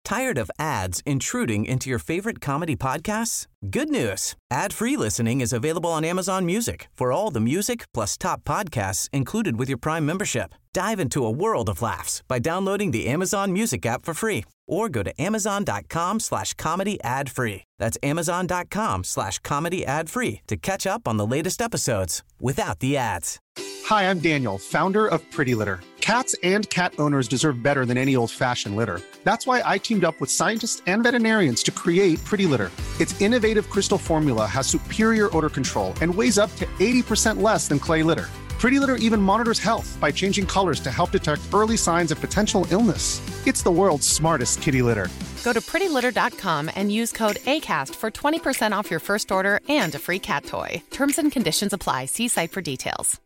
Tired of ads intruding into your favorite comedy podcasts? Good news. Ad-free listening is available on Amazon Music for all the music plus top podcasts included with your Prime membership. Dive into a world of laughs by downloading the Amazon Music app for free or go to amazon.com/comedy ad-free. That's amazon.com/comedy ad-free to catch up on the latest episodes without the ads. Hi, I'm Daniel, founder of Pretty Litter. Cats and cat owners deserve better than any old-fashioned litter. That's why I teamed up with scientists and veterinarians to create Pretty Litter. Its innovative crystal formula has superior odor control and weighs up to 80% less than clay litter. Pretty Litter even monitors health by changing colors to help detect early signs of potential illness. It's the world's smartest kitty litter. Go to prettylitter.com and use code ACAST for 20% off your first order and a free cat toy. Terms and conditions apply. See site for details.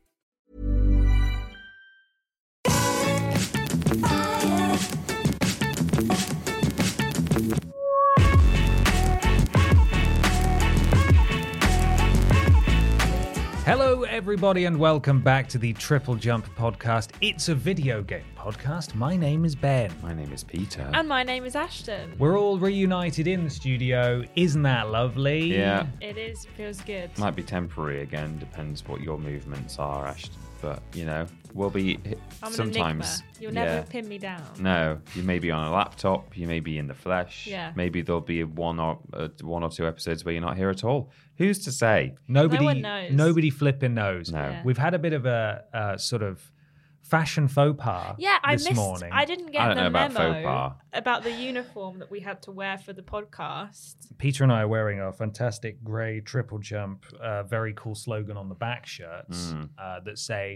Hello, everybody, and welcome back to the Triple Jump podcast. It's a video game podcast. My name is Ben. My name is Peter. And my name is Ashton. We're all reunited in the studio. Isn't that lovely? Yeah. It is. Feels good. Might be temporary again, depends what your movements are, Ashton. But, you know, we'll be I'm sometimes. An enigma. You'll never pin me down. No, you may be on a laptop, you may be in the flesh. Yeah. Maybe there'll be one or two episodes where you're not here at all. Who's to say? No one knows. Nobody flipping knows. No. Yeah. We've had a bit of a sort of fashion faux pas this morning. I didn't get I don't the know about memo faux pas. about the uniform that we had to wear for the podcast. Peter and I are wearing our fantastic grey Triple Jump, very cool slogan on the back shirts that say,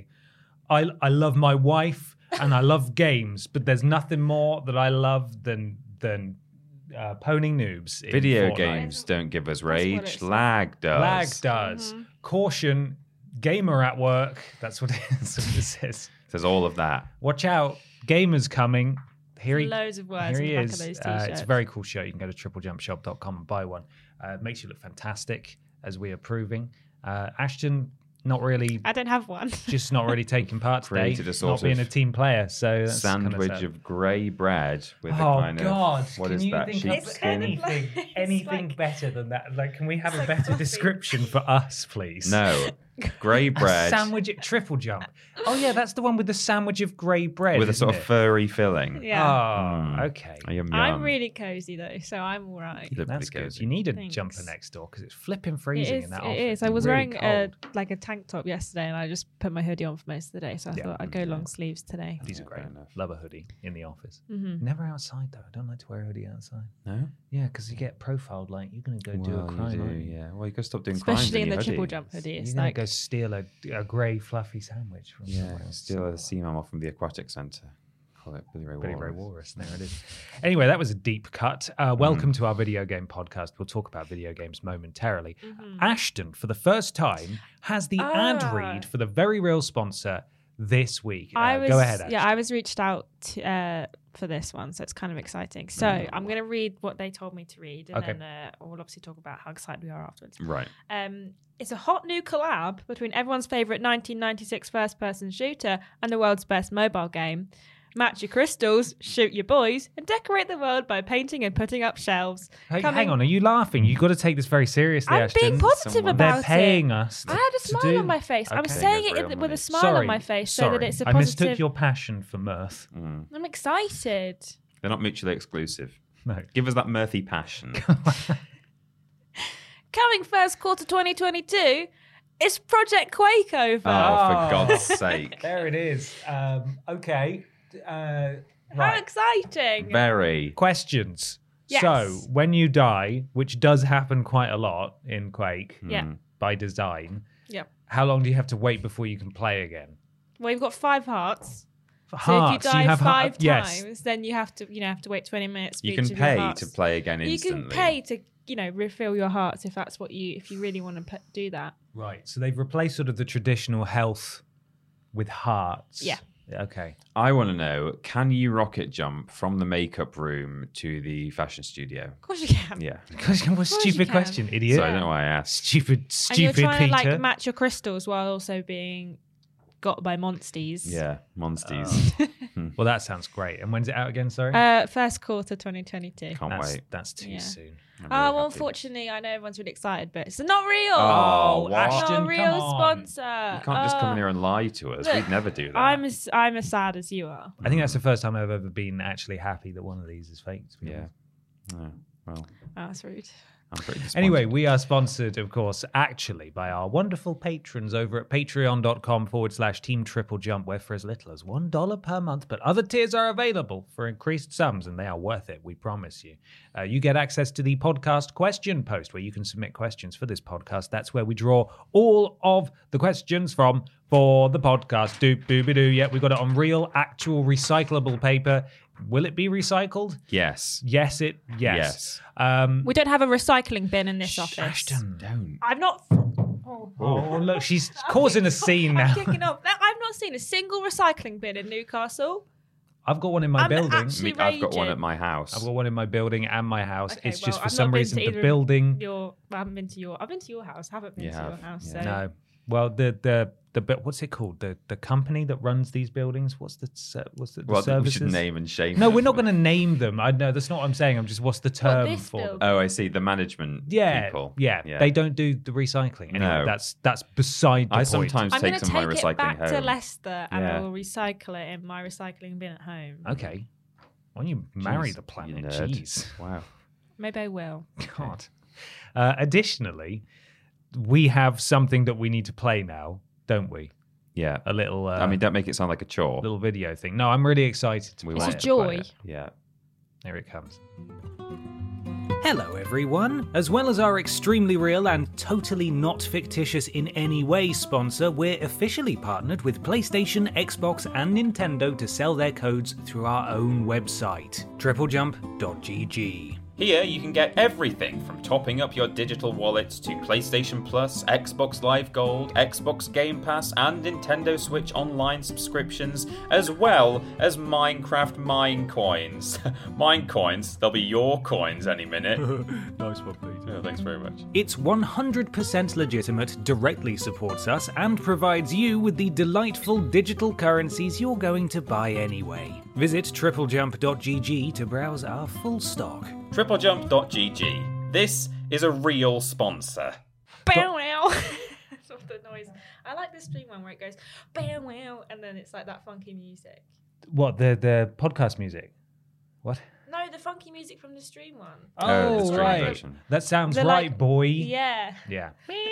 I love my wife and I love games, but there's nothing more that I love than poning noobs. In Video Fortnite. games don't give us what it rage. says. Lag does. Lag does. Caution, gamer at work. That's what it says. Says all of that. Watch out, gamer's coming. Here he, Loads of words here on he the back is. of those t-shirts. It's a very cool shirt. You can go to triplejumpshop.com and buy one. It makes you look fantastic, as we are proving. Ashton, not really, I don't have one. just not really taking part today. Created a sort not being a of team player. So that's Sandwich kind of grey bread with a Oh kind God! of what Can is you that think of sheepskin? anything like- better than that? Like, can we have a like better coffee. description for us, please? No, grey A bread sandwich at Triple Jump. Oh yeah, that's the one with the sandwich of grey bread with a isn't sort of it? furry filling. Yeah. Oh, okay. Yum, I'm yum. really cozy though, so I'm all right. You look That's pretty good. cozy. You need a Thanks. jumper next door because it's flipping It freezing is. in that It office. is. I It's was really wearing cold. like a tank top yesterday, and I just put my hoodie on for most of the day. So I Yeah. thought I'd go long sleeves today. These are Yeah, great. fair enough. Love a hoodie in the office. Mm-hmm. Never outside though. I don't like to wear a hoodie outside. No? Yeah, because you get profiled like you're going to go do a Well, crime, you do, aren't you? yeah. Well, you got to stop doing crimes Especially in the your triple hoodie. jump hoodie. You're It's going like to go steal a grey fluffy sandwich from Yeah, somewhere else. steal a sea mammal from the aquatic centre. Call it Billy Ray Billy Walrus. Ray Walrus. There it is. Anyway, that was a deep cut. Welcome to our video game podcast. We'll talk about video games momentarily. Ashton, for the first time, has the ad read for the very real sponsor this week. Go ahead, Ashton. I was reached out to, for this one, so it's kind of exciting. So I'm going to read what they told me to read, and Okay. then we'll obviously talk about how excited we are afterwards. Right. It's a hot new collab between everyone's favourite 1996 first-person shooter and the world's best mobile game. Match your crystals, shoot your boys, and decorate the world by painting and putting up shelves. Hey, Coming- hang on, are you laughing? You've got to take this very seriously, I'm Ashton. being positive Someone- about They're paying it. us. I had a to smile do- on my face. I'm Okay. saying Paying us it real with a money. smile Sorry, on my face so sorry. that it's a I positive. mistook your passion for mirth. I'm excited. They're not mutually exclusive. No. Give us that mirthy passion. Coming first quarter 2022, it's Project Quake over. Oh, for God's sake. There it is. Okay. How Right. exciting! Very. Questions. Yes. So, when you die, which does happen quite a lot in Quake Yeah. by design, Yep. how long do you have to wait before you can play again? Well, you've got 5 hearts. For So hearts, if you die have five heart- yes. times, then you have to wait 20 minutes. For You each can of your pay hearts. to play again You instantly. can pay to refill your hearts if that's what if you really want to do that. Right. So they've replaced sort of the traditional health with hearts. Yeah. Okay. I want to know, can you rocket jump from the makeup room to the fashion studio? Of course you can. Yeah. What a you stupid can. question, idiot. So I don't know why I asked. Stupid And you're trying Peter. to match your crystals while also being got by Monsties. Yeah, Monsties. Well, that sounds great. And when's it out again? Sorry, First quarter 2022. Can't wait. That's too Yeah. soon. I'm Oh, really well, happy. unfortunately, I know everyone's really excited, but it's not real. Oh, what? Ashton, not a real come on. sponsor. You can't just come in here and lie to us. look, We'd never do that. I'm as sad as you are. I think that's the first time I've ever been actually happy that one of these is fake. To be Yeah. honest. Oh, well, Oh, that's rude. I'm pretty disappointed. Anyway, we are sponsored, of course, actually by our wonderful patrons over at patreon.com/Team Triple Jump, where for as little as $1 per month, but other tiers are available for increased sums, and they are worth it, we promise you. You get access to the podcast question post, where you can submit questions for this podcast. That's where we draw all of the questions from for the podcast. Doop-dooby-doo. Yeah, we got it on real, actual, recyclable paper. Will it be recycled? Yes. Yes. Yes. We don't have a recycling bin in this office. Ashton. Don't. I've not. Oh, look, she's causing a scene now. I'm kicking off. I've not seen a single recycling bin in Newcastle. I've got one in my I'm building. actually I've got one raging. at my house. I've got one in my building and my house. Okay, It's just well, for I've some not been reason to the either building. I haven't been to your. I've been to your house. Haven't been You to have, your house. yeah. So. No. Well, what's it called? The company that runs these buildings. What's the well, we services? should name and shame. No, them. we're not going to name them. I know that's not what I'm saying. I'm just what's the term this for them? building? Oh, I see. The management people. Yeah, they don't do the recycling. Anyway, No. that's beside the I point. sometimes I'm going take to some of my take recycling it back home. to Leicester and Yeah. I will recycle it in my recycling bin at home. Okay. Why don't you marry Jeez, the planet? you nerd. Jeez. Wow. Maybe I will. God. Additionally, we have something that we need to play now, don't we? Yeah. A little. I mean, don't make it sound like a chore. little video thing. No, I'm really excited to We play It's a it. joy. Yeah. Here it comes. Hello, everyone. As well as our extremely real and totally not fictitious in any way sponsor, we're officially partnered with PlayStation, Xbox, and Nintendo to sell their codes through our own website, triplejump.gg. Here you can get everything from topping up your digital wallets to PlayStation Plus, Xbox Live Gold, Xbox Game Pass, and Nintendo Switch Online subscriptions, as well as Minecraft Mine Coins. Mine Coins, they'll be your coins any minute. Nice one, Peter. Oh, thanks very much. It's 100% legitimate, directly supports us, and provides you with the delightful digital currencies you're going to buy anyway. Visit triplejump.gg to browse our full stock. Triplejump.gg. This is a real sponsor. Bow wow. That's not the noise. I like the stream one where it goes bow wow and then it's like that funky music. What, the podcast music? What? No, the funky music from the stream one. Oh, the stream version. That sounds They're right, like- boy. Yeah. Yeah.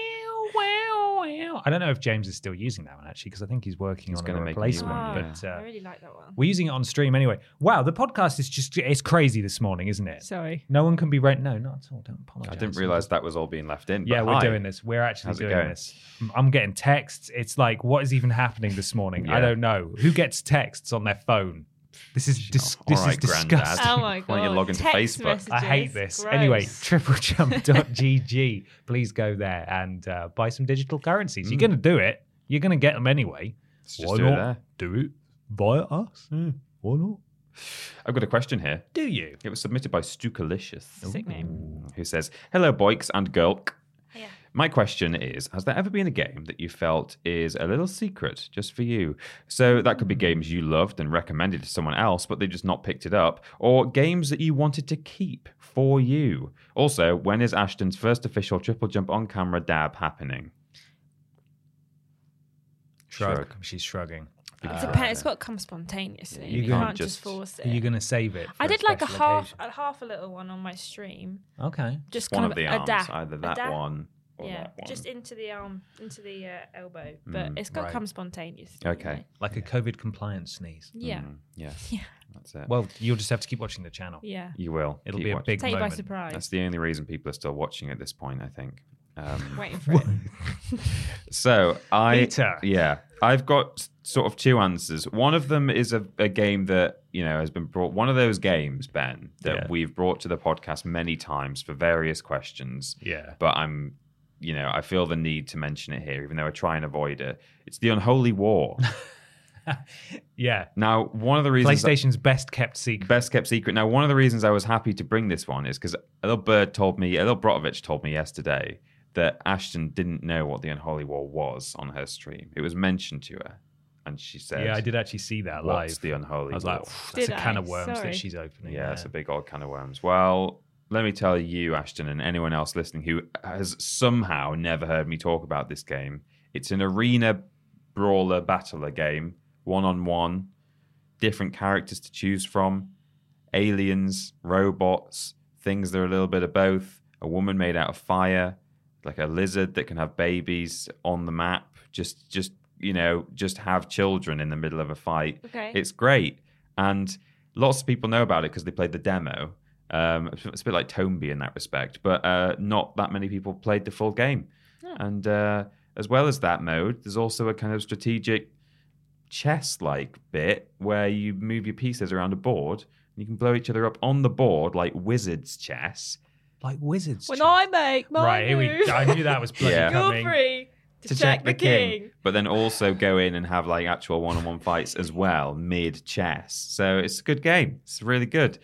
I don't know if James is still using that one, actually, because I think he's working He's on a gonna make a new replacement. one, Ah, But I really like that one. we're using it on stream anyway. Wow, the podcast is it's crazy this morning, isn't it? Sorry. No one can be no, not at all. Don't apologize. I didn't realise that was all being left in. Yeah, but we're hi. doing this. We're actually How's it doing going? this. I'm getting texts. It's like, what is even happening this morning? I Yeah. don't know. Who gets texts on their phone? This is this All is right, disgusting. Granddad. Oh my god. Why don't you log into Text Facebook? I hate messages. this. Gross. Anyway, triplejump.gg. Please go there and buy some digital currencies. You're going to do it. You're going to get them anyway. Let's just do it there. Do it via us? Why not? I've got a question here. Do you? It was submitted by Stukalicious, Sick name. who says, "Hello, Boykes and Gulk. Yeah. My question is, has there ever been a game that you felt is a little secret just for you? So that could be games you loved and recommended to someone else, but they've just not picked it up, or games that you wanted to keep for you. Also, when is Ashton's first official Triple Jump on-camera dab happening?" Shrug. She's shrugging. It's got to come spontaneously. You You can't can't just just- force it. Are you going to save it? I for did like a special occasion? half a little one on my stream. Okay. Just One kind of the a arms, dab. either A that dab. one or Yeah, that one. just into the arm, into the elbow. But it's got to right. come spontaneously. Okay. you know? Like a COVID compliant sneeze. Yeah. Yeah, Yeah. that's it. Well, you'll just have to keep watching the channel. Yeah. You will. It'll Keep be a watching. big Take you by moment. surprise. That's the only reason people are still watching at this point, I think. Waiting for it. So Peter. I've got sort of two answers. One of them is a game that has been brought. One of those games, Ben, that Yeah. we've brought to the podcast many times for various questions. Yeah. But I feel the need to mention it here, even though I try and avoid it. It's the Unholy War. Yeah. Now, one of the reasons PlayStation's best kept secret. best kept secret. Now, one of the reasons I was happy to bring this one is because Elil Brotovich told me yesterday that Ashton didn't know what the Unholy War was on her stream. It was mentioned to her. and she said, Yeah, I did actually see that live. "What's the unholy I was war?" like, that's Did a can I? of worms Sorry. that she's opening. Yeah, it's a big old can of worms. Well, let me tell you, Ashton, and anyone else listening who has somehow never heard me talk about this game, it's an arena brawler battler game, 1-on-1, different characters to choose from, aliens, robots, things that are a little bit of both, a woman made out of fire, like a lizard that can have babies on the map, just have children in the middle of a fight. Okay. It's great. And lots of people know about it because they played the demo. It's a bit like Tomeby in that respect, but not that many people played the full game. Oh. And as well as that mode, there's also a kind of strategic chess-like bit where you move your pieces around a board and you can blow each other up on the board like wizards chess. Like wizards. When chess. I make my Right, here move, I knew that was bloody Yeah. you're coming. free to check the king. But then also go in and have like actual one-on-one fights as well mid-chess. So it's a good game. It's really good.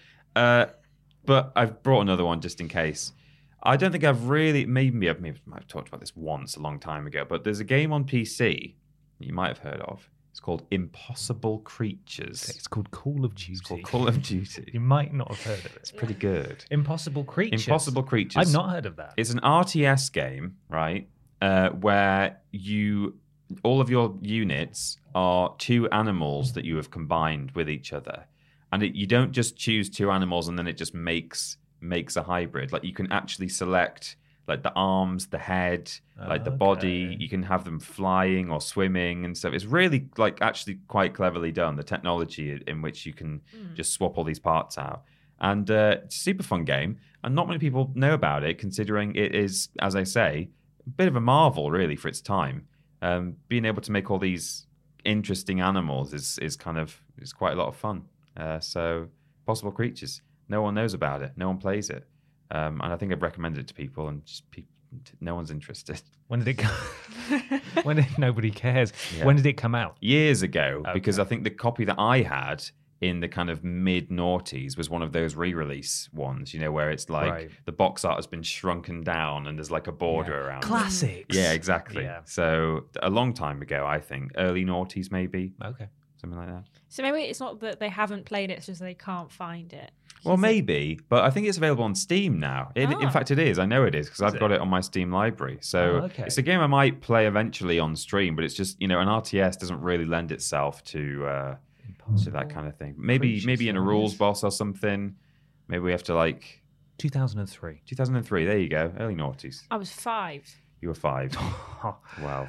But I've brought another one just in case. I don't think I've really, maybe I've talked about this once a long time ago, but there's a game on PC you might have heard of. It's called Impossible Creatures. It's called Call of Duty. It's called Call of Duty. You might not have heard of it. It's pretty good. Impossible Creatures. Impossible Creatures. I've not heard of that. It's an RTS game, right? Where all of your units are two animals that you have combined with each other, and you don't just choose two animals and then it just makes a hybrid. Like you can actually select like the arms, the head, like the body. You can have them flying or swimming and stuff. It's really like actually quite cleverly done. The technology in which you can just swap all these parts out. And it's a super fun game, and not many people know about it, considering it is, as I say, a bit of a marvel, really, for its time. Being able to make all these interesting animals is quite a lot of fun. So, Possible Creatures, no one knows about it, no one plays it, and I think I've recommended it to people, and just no one's interested. When did it come? Nobody cares. Yeah. When did it come out? Years ago, Okay. because I think the copy that I had in the kind of mid-noughties was one of those re-release ones, where it's like Right. the box art has been shrunken down and there's like a border around it. Classics. Yeah, exactly. Yeah. So a long time ago, I think. Early noughties, maybe. Okay. Something like that. So maybe it's not that they haven't played it, it's just they can't find it. Well, maybe, but I think it's available on Steam now. In fact, it is. I know it is because I've got it on my Steam library. So okay. it's a game I might play eventually on stream, but it's just, an RTS doesn't really lend itself to that kind of thing. Maybe in a rules boss or something. Maybe we have to 2003. 2003. There you go. Early noughties. I was 5. You were 5. Wow.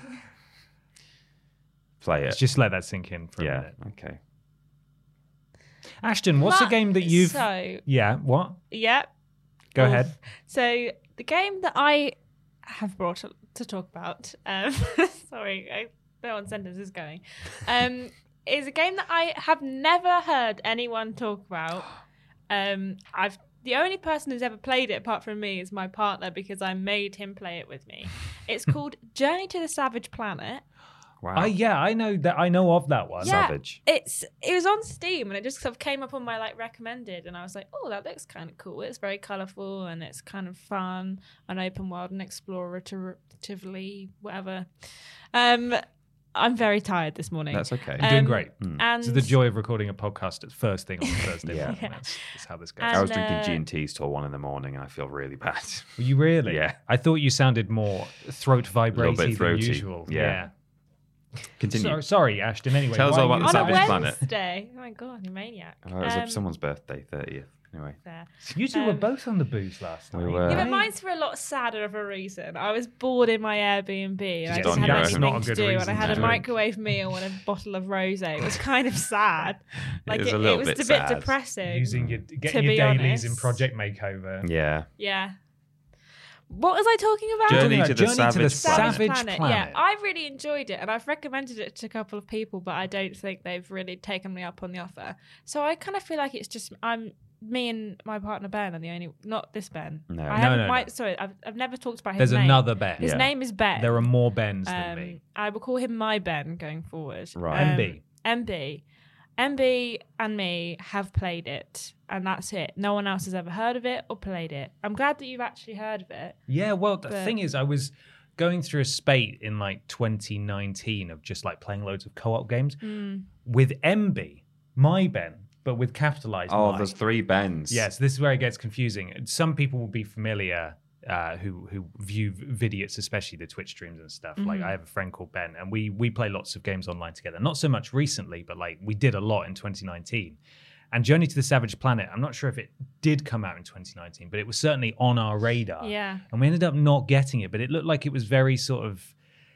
Play Let's it. just let that sink in for a Yeah. minute. Okay. Ashton, what's a game that you've... So, Yeah, what? yeah. Go Oof. ahead. So the game that I have brought to talk about, sorry, no one sentence is going, is a game that I have never heard anyone talk about. The only person who's ever played it apart from me is my partner because I made him play it with me. It's called Journey to the Savage Planet. Wow. I know that. I know of that one. Yeah. Savage. It was on Steam and it just sort of came up on my recommended and I was like, oh, that looks kind of cool. It's very colourful and it's kind of fun and open world and exploratively whatever. I'm very tired this morning. That's okay. You're doing great. And It's the joy of recording a podcast at first thing on Thursday Yeah. morning. That's how this goes. And- I was drinking G&Ts till 1 a.m. and I feel really bad. Were you really? Yeah. I thought you sounded more throat vibrating than throaty. usual. Yeah. Continue. Sorry, Ashton. Anyway, Tell us why all are about you- the on a Savage Planet. Wednesday. Oh my god, you maniac. Oh, it was someone's birthday, 30th. Anyway. There. You two were both on the booze last We night. were. Yeah, but Right. mine's for a lot sadder of a reason. I was bored in my Airbnb and I Just just on had your anything own. Not a to good do and I reason had to a drink. microwave meal and a bottle of rosé. It was kind of sad. Like was a little was bit a sad. bit depressing. Getting To your be dailies in honest. Project Makeover. Yeah. Yeah. What was I talking about? Journey about to the Journey to the Savage Savage Planet. Planet. Yeah, I really enjoyed it and I've recommended it to a couple of people, but I don't think they've really taken me up on the offer. So I kind of feel like it's just me and my partner Ben are the only, not this Ben. No. I No, haven't, no. Sorry, I've never talked about his There's name. another Ben. His Yeah. name is Ben. There are more Bens than me. I will call him my Ben going forward. Right. MB. MB and me have played it, and that's it. No one else has ever heard of it or played it. I'm glad that you've actually heard of it. Yeah, well, the But- thing is, I was going through a spate in like 2019 of just like playing loads of co-op games with MB, my Ben, but with capitalized. Oh, my. there's 3 Bens. Yes, this is where it gets confusing. Some people will be familiar who view vidiots, especially the Twitch streams and stuff. Like I have a friend called Ben, and we play lots of games online together. Not so much recently, but like we did a lot in 2019. And Journey to the Savage Planet, I'm not sure if it did come out in 2019, but it was certainly on our radar. Yeah. And we ended up not getting it, but it looked like it was very sort of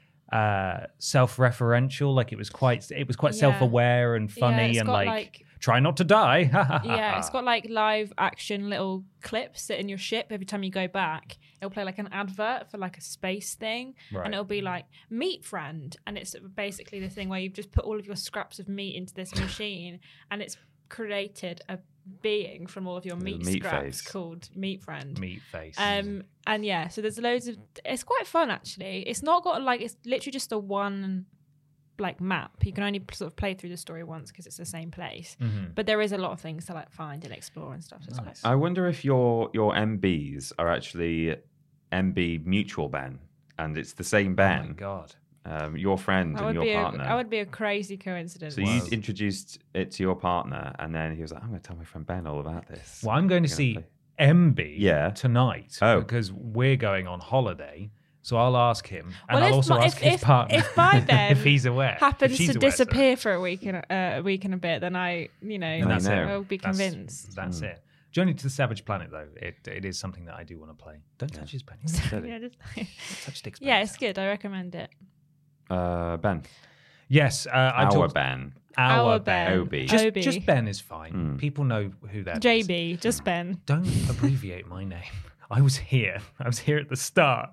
self-referential. Like it was quite self-aware and funny and like try not to die. Yeah, it's got like live action little clips that in your ship every time you go back. It'll play like an advert for like a space thing. Right. And it'll be like meat friend. And it's basically the thing where you've just put all of your scraps of meat into this machine and it's created a being from all of your meat scraps face. Called Meat Friend. Meat face. And yeah, so there's loads of, it's quite fun actually. It's not got like, it's literally just a one like map. You can only sort of play through the story once because it's the same place. But there is a lot of things to like find and explore and stuff. So it's quite I wonder if your MBs are actually MB mutual Ben, and it's the same Ben. Oh my God. Your friend and your partner. That would be a crazy coincidence. So you introduced it to your partner, and then he was like, I'm going to tell my friend Ben all about this. Well, I'm going to see MB tonight because we're going on holiday. So I'll ask him, and I'll also ask his partner if my Ben if he's aware. Happens to disappear for a week and a bit, then I'll be convinced. That's it. Journey to the Savage Planet, though, it is something that I do want to play. Don't touch his pen. Touch Dick's pen. Yeah, it's good. I recommend it. Ben. Yes, our Ben. Our Ben. Obi. Just Ben is fine. People know who that is. JB, just Ben. Don't abbreviate my name. I was here at the start.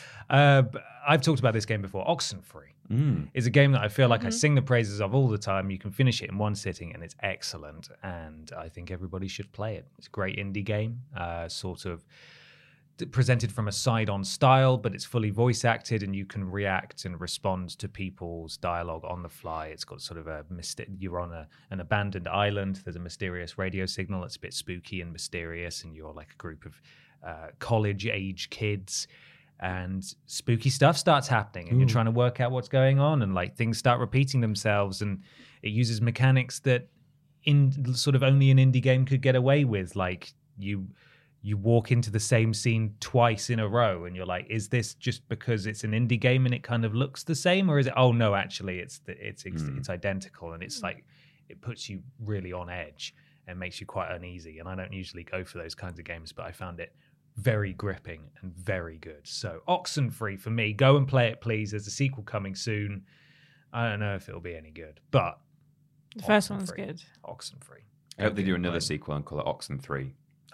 I've talked about this game before. Oxenfree is a game that I feel like I sing the praises of all the time. You can finish it in one sitting, and it's excellent. And I think everybody should play it. It's a great indie game, sort of presented from a side-on style, but it's fully voice-acted, and you can react and respond to people's dialogue on the fly. It's got sort of you're on an abandoned island. There's a mysterious radio signal. It's a bit spooky and mysterious, and you're like a group of college-age kids. And spooky stuff starts happening, and you're trying to work out what's going on, and like things start repeating themselves, and it uses mechanics that in sort of only an indie game could get away with. Like you walk into the same scene twice in a row, and you're like, is this just because it's an indie game and it kind of looks the same, or is it? Oh no, actually, it's identical, and it's like it puts you really on edge and makes you quite uneasy. And I don't usually go for those kinds of games, but I found it very gripping and very good. So Oxenfree for me, go and play it, please. There's a sequel coming soon. I don't know if it'll be any good, but the first one's good. Oxenfree. I hope they do another sequel and call it Oxen 3.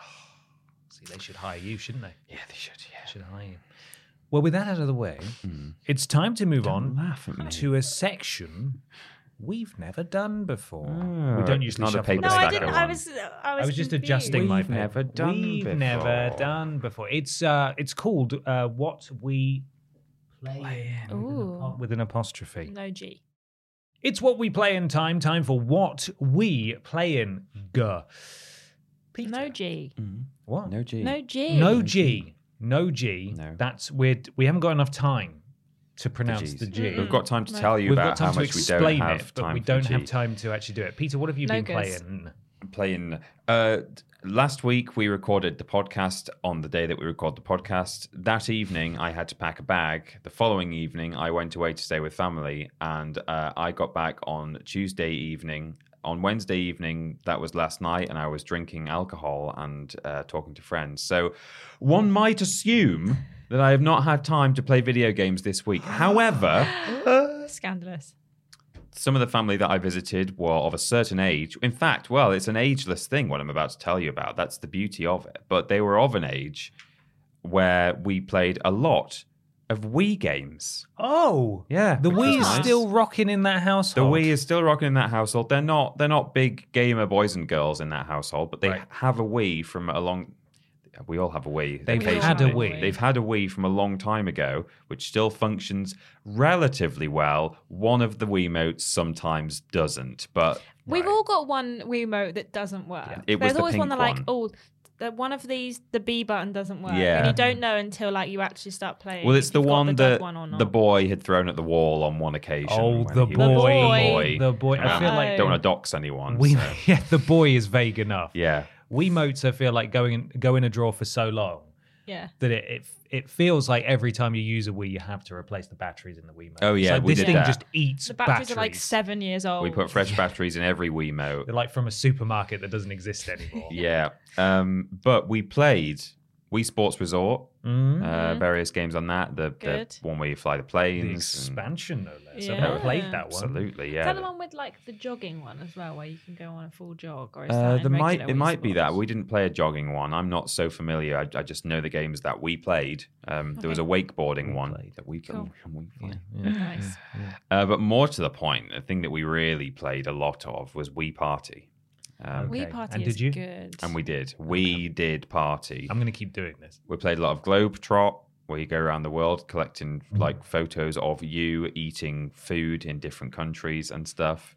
See, they should hire you, shouldn't they? Yeah, they should. Yeah, should hire you. Well, with that out of the way, it's time to move on to a section we've never done before. We don't usually shuffle the I stack didn't. around. I was just confused. adjusting my pen. We've never done before. It's called What We Play In with an apostrophe. No G. It's What We Play In time for What We Play In. Peter. No G. What? No G. No G. No G. No G. No. That's weird. We haven't got enough time to pronounce the G. We've got time to tell you We've about got time how to much we don't explain have it, but time we for don't G. have time to actually do it. Peter, what have you been playing? Last week we recorded the podcast on the day that we record the podcast. That evening I had to pack a bag. The following evening I went away to stay with family, and I got back on Tuesday evening. On Wednesday evening, that was last night, and I was drinking alcohol and talking to friends. So one might assume that I have not had time to play video games this week. However, Scandalous. some of the family that I visited were of a certain age. In fact, well, it's an ageless thing, what I'm about to tell you about. That's the beauty of it. But they were of an age where we played a lot of Wii games. Oh, yeah. The Wii is nice. still rocking in that household. The Wii is still rocking in that household. They're not big gamer boys and girls in that household, but they have a Wii from a long... We all have a Wii. They've had a Wii. They've had a Wii from a long time ago, which still functions relatively well. One of the Wiimotes sometimes doesn't, but... We've all got one Wiimote that doesn't work. It was There's the always one pink that like, one. oh, one of these, the B button doesn't work. Yeah. And you don't know until like you actually start playing. Well, it's if the you've got one the dog that one or not. the boy had thrown at the wall on one occasion. Oh, when the he was boy. The boy. I feel like don't want to dox anyone. yeah, the boy is vague enough. Yeah. Wiimotes, I feel like go in a drawer for so long Yeah. that it feels like every time you use a Wii, you have to replace the batteries in the Wiimote. Oh, yeah, so we this did thing that. just eats The batteries are like 7 years old. We put fresh batteries in every Wiimote. They're like from a supermarket that doesn't exist anymore. Yeah. But we played Wii Sports Resort, various games on that. The Good. one where you fly the The planes. and- expansion, no less. Yeah. I've never played that one. Absolutely, yeah. Is that the one with like the jogging one as well, where you can go on a full jog, or is that It might regular Wii be that. Sports? We didn't play a jogging one. I'm not so familiar. I just know the games that we played. There was a wakeboarding one that we played. Nice. But more to the point, the thing that we really played a lot of was Wii Party. Wii Okay. Party And is did you? good. And we did. We did Party. I'm going to keep doing this. We played a lot of Globetrot, where you go around the world collecting like photos of you eating food in different countries and stuff.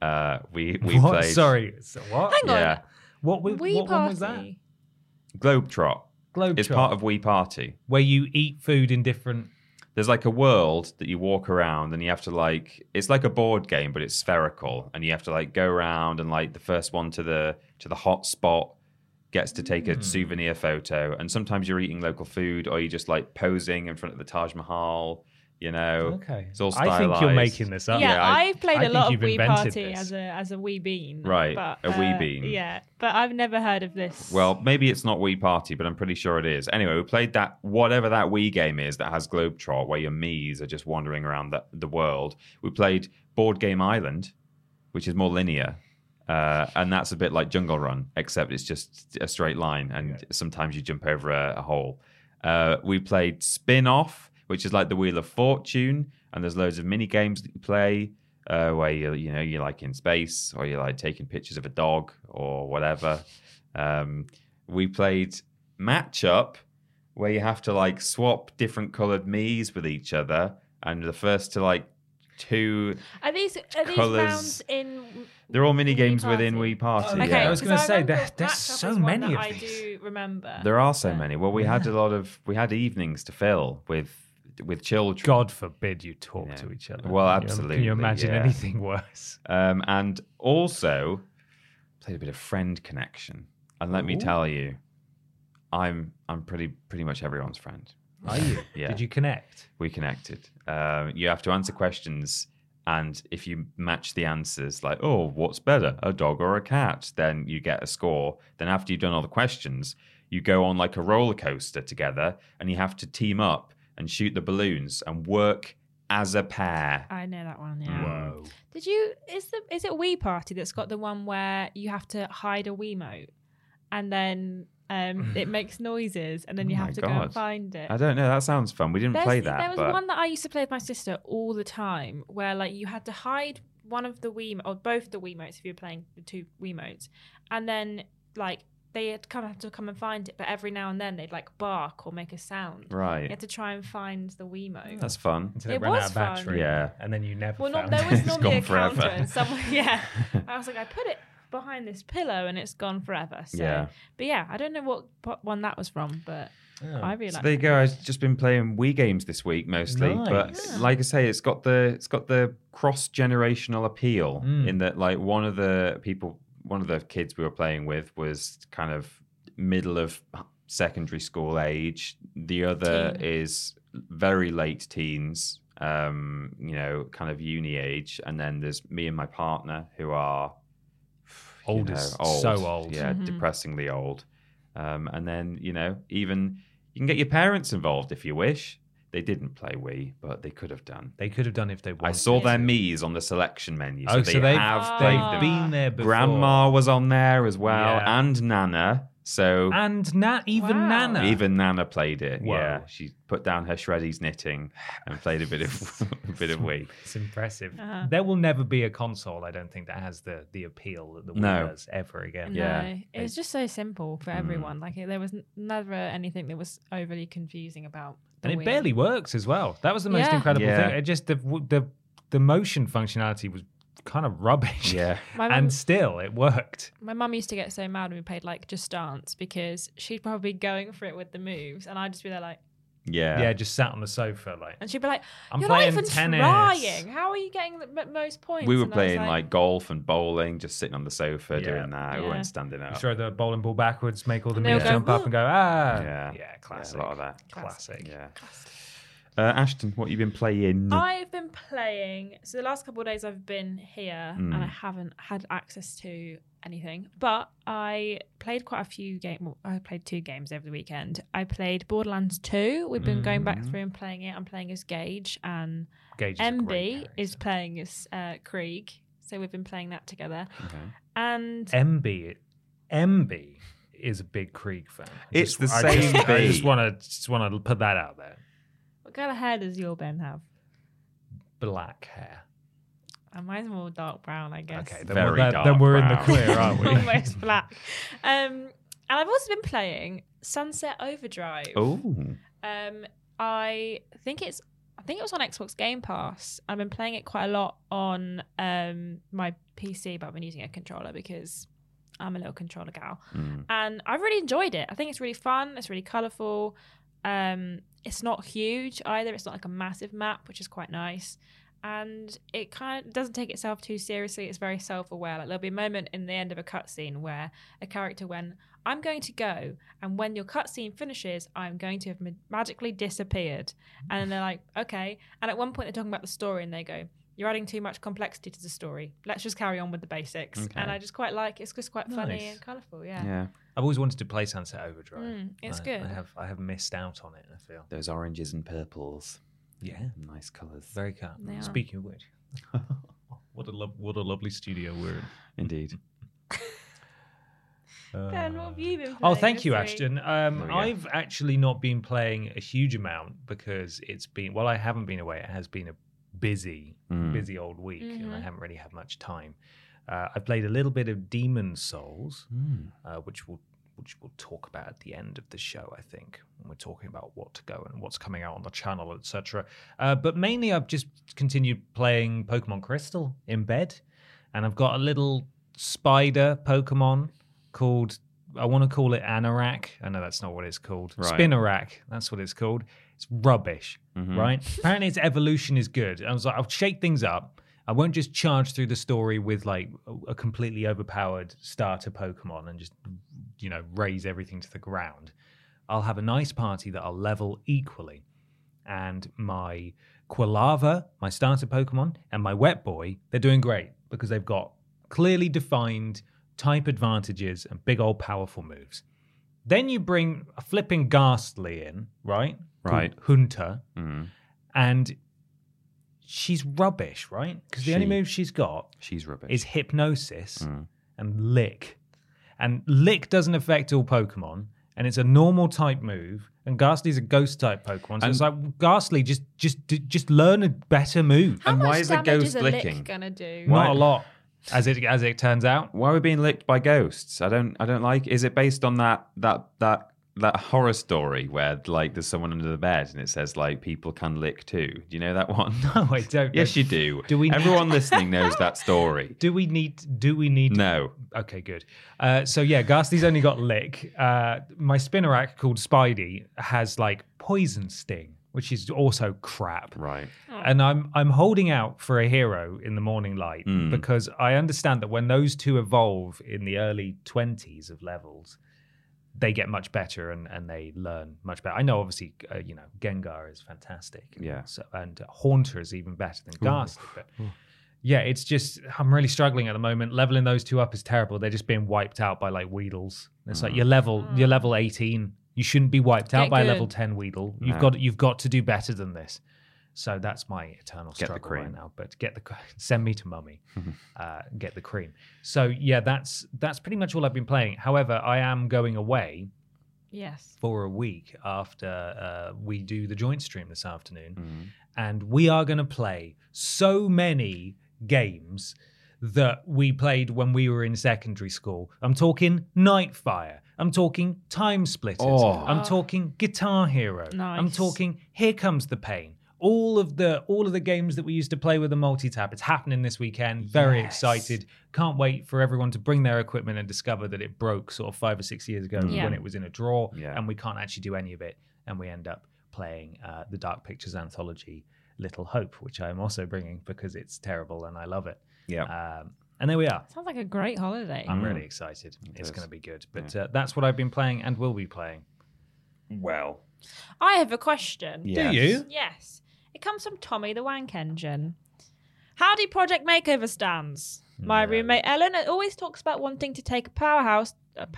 We What? played Sorry. So what? Hang on. yeah What Wii one Party. was that? Globetrot. Globetrot. It's part of Wii Party. where you eat food in different. There's like a world that you walk around and you have to like, it's like a board game, but it's spherical, and you have to like go around and like the first one to the hot spot gets to take a souvenir photo. And sometimes you're eating local food, or you're just like posing in front of the Taj Mahal. You know, Okay. it's all I stylized. think you're making this up. Yeah, I I've played I a lot think of you've Wii invented Party this. as a Wii Bean. Right, but, a Wii Bean. Yeah, but I've never heard of this. Well, maybe it's not Wii Party, but I'm pretty sure it is. Anyway, we played that, whatever that Wii game is that has Globetrot, where your Miis are just wandering around the world. We played Board Game Island, which is more linear. And that's a bit like Jungle Run, except it's just a straight line, and sometimes you jump over a hole. We played Spin Off, which is like the Wheel of Fortune, and there's loads of mini games that you play where you're like in space, or you're like taking pictures of a dog or whatever. We played Match Up, where you have to like swap different coloured Miis with each other, and the first to like two. Are these colours. rounds in? They're all mini Wii games Party? within Wii Party. Okay, yeah. I was gonna 'cause say, remember there's Match Up so is one many that of I these. do remember. There are so many. Well, we had we had evenings to fill with children. God forbid you talk Yeah. to each other. Well, Can you- absolutely, Can you imagine yeah. anything worse? And also played a bit of Friend Connection. And let me tell you, I'm pretty much everyone's friend. Are you? Yeah. Did you connect? We connected. You have to answer questions, and if you match the answers, like, oh, what's better, a dog or a cat, then you get a score. Then after you've done all the questions, you go on like a roller coaster together, and you have to team up and shoot the balloons and work as a pair. I know that one. Yeah. Whoa. Did you? Is it Wii Party that's got the one where you have to hide a Wiimote, and then it makes noises, and then you Oh have my to go God. and find it. I don't know. That sounds fun. We didn't play that. There was but one that I used to play with my sister all the time, where like you had to hide one of the Wiimotes, or both the Wiimotes if you were playing the two Wiimotes, and then like they had have to come and find it, but every now and then they'd like bark or make a sound. You Right. had to try and find the Wiimote. That's fun. Until It it ran was out of fun. battery. Yeah. And then you never Well, found there it. was It's normally a gone forever. counter, and someone, yeah. I was like, I put it behind this pillow, and it's gone forever. So, Yeah. but yeah, I don't know what one that was from, but I really So like. there you go. I've just been playing Wii games this week mostly, but Nice. like I say, it's got the cross generational appeal in that like one of the kids we were playing with was kind of middle of secondary school age. The other Teen. is very late teens, kind of uni age, and then there's me and my partner who are Oldest. So old. yeah, depressingly old. And then, even you can get your parents involved if you wish. They didn't play Wii, but they could have done. They could have done if they wanted. I saw to. their Mii's on the selection menu. Oh, So so they they've have played them. been there before. Grandma was on there as well, Yeah. and Nana. So And even Wow. Nana. even Nana played it. Whoa. Yeah, she put down her shreddies knitting and played a bit of Wii. It's impressive. Uh-huh. There will never be a console, I don't think, that has the appeal that the Wii No. does ever again. Yeah. No, it was just so simple for everyone. Like there was never anything that was overly confusing about. The And it Wii. barely works as well. That was the most Yeah. incredible Yeah. thing. It just the motion functionality was kind of rubbish. Yeah. My mum- And still, it worked. My mum used to get so mad when we played like Just Dance because she'd probably be going for it with the moves, and I'd just be there like, Yeah, just sat on the sofa like. and she'd be like, I'm "You're not playing even tennis." trying. How are you getting the most points?" We were And I was playing like golf and bowling, just sitting on the sofa Yeah. doing that. We Yeah. weren't standing up. Throw the bowling ball backwards, make all the And they'll memes go, jump up and go, ah. Yeah. Yeah, classic. Yeah, a lot of that. Classic. Yeah. Ashton, what have you been playing? I've been playing. So the last couple of days I've been here and I haven't had access to anything. But I played quite a few games. Well, I played 2 games over the weekend. I played Borderlands 2. We've been going back through and playing it. I'm playing as Gage, and Gage is a great MB character. is playing as Krieg. So we've been playing that together. Okay. And MB is a big Krieg fan. It's the I same I B. just want to put that out there. what kind of hair does your Ben have? Black hair. And mine's more dark brown, I guess. Okay, Very then dark we're in the brown. clear, aren't we? Almost black. And I've also been playing Sunset Overdrive. Oh. I think it was on Xbox Game Pass. I've been playing it quite a lot on my PC, but I've been using a controller because I'm a little controller gal. And I've really enjoyed it. I think it's really fun. It's really colourful. It's not huge either. It's not like a massive map, which is quite nice. And it kind of doesn't take itself too seriously. It's very self-aware. Like there'll be a moment in the end of a cutscene where a character went, "I'm going to go, and when your cutscene finishes, I'm going to have magically disappeared." And then they're like, "Okay." And at one point they're talking about the story, and they go, "You're adding too much complexity to the story. Let's just carry on with the basics." Okay. And I just quite like it. It's just quite funny Nice. and colourful. Yeah. Yeah. I've always wanted to play Sunset Overdrive. It's good. I have missed out on it, I feel. Those oranges and purples. Yeah. Nice colours. Very calm. They are. Speaking of which, what a lovely studio we're in. Indeed. Ben, what have you been playing? Oh, thank you, this week? Ashton. I've actually not been playing a huge amount because it's been, well, I haven't been away. It has been a busy old week, and I haven't really had much time. I played a little bit of Demon Souls, which we'll talk about at the end of the show, I think, when we're talking about what to go and what's coming out on the channel, etc. But mainly, I've just continued playing Pokemon Crystal in bed, and I've got a little spider Pokemon called, I want to call it Anorak. I know that's not what it's called. Right. Spinarak, that's what it's called. It's rubbish, right? Apparently its evolution is good. I was like, I'll shake things up. I won't just charge through the story with like a completely overpowered starter Pokemon and just, raise everything to the ground. I'll have a nice party that I'll level equally. And my Quilava, my starter Pokemon, and my Wet Boy, they're doing great because they've got clearly defined type advantages and big old powerful moves. Then you bring a flipping Ghastly in, right? Right. Called Hunter. And she's rubbish, right? Because the only move she's got She's rubbish. is Hypnosis and Lick. And Lick doesn't affect all Pokemon, and it's a normal type move. And Ghastly's a ghost type Pokemon, so it's like, Ghastly, just learn a better move. How And much why is the damage ghost is a licking? lick gonna do? Not a lot, as it turns out. Why are we being licked by ghosts? I don't like. Is it based on that horror story where like there's someone under the bed and it says like people can lick too? Do you know that one? No, I don't. Yes, you do. Do we need- Everyone listening knows that story. Do we need? No. Okay, good. So yeah, Ghastly's only got Lick. My Spinarak called Spidey has like Poison Sting, which is also crap. Right. And I'm holding out for a hero in the morning light because I understand that when those two evolve in the early 20s of levels, they get much better and they learn much better. I know, obviously, Gengar is fantastic. Yeah. And Haunter is even better than Ghastly. But yeah, it's just, I'm really struggling at the moment. Leveling those two up is terrible. They're just being wiped out by like Weedles. It's like you're level 18. You shouldn't be wiped out Get by a good. level 10 Weedle. No. You've got to do better than this. So that's my eternal Get the struggle right cream. now. But send me to mummy, get the cream. So yeah, that's pretty much all I've been playing. However, I am going away Yes. for a week after we do the joint stream this afternoon, and we are going to play so many games that we played when we were in secondary school. I'm talking Nightfire. I'm talking Time Splitters. Oh. I'm talking Guitar Hero. Nice. I'm talking Here Comes the Pain. all of the games that we used to play with the multi-tap. It's happening this weekend. Very excited. Can't wait for everyone to bring their equipment and discover that it broke sort of 5 or 6 years ago when it was in a drawer, and we can't actually do any of it. And we end up playing the Dark Pictures anthology Little Hope, which I'm also bringing because it's terrible and I love it. Yeah. And there we are. Sounds like a great holiday. I'm really excited. It's going to be good. But that's what I've been playing and will be playing. Well, I have a question. yes. Do you? Yes. It comes from Tommy the Wank Engine. Howdy Project Makeover stands. My roommate Ellen always talks about wanting to take a power hose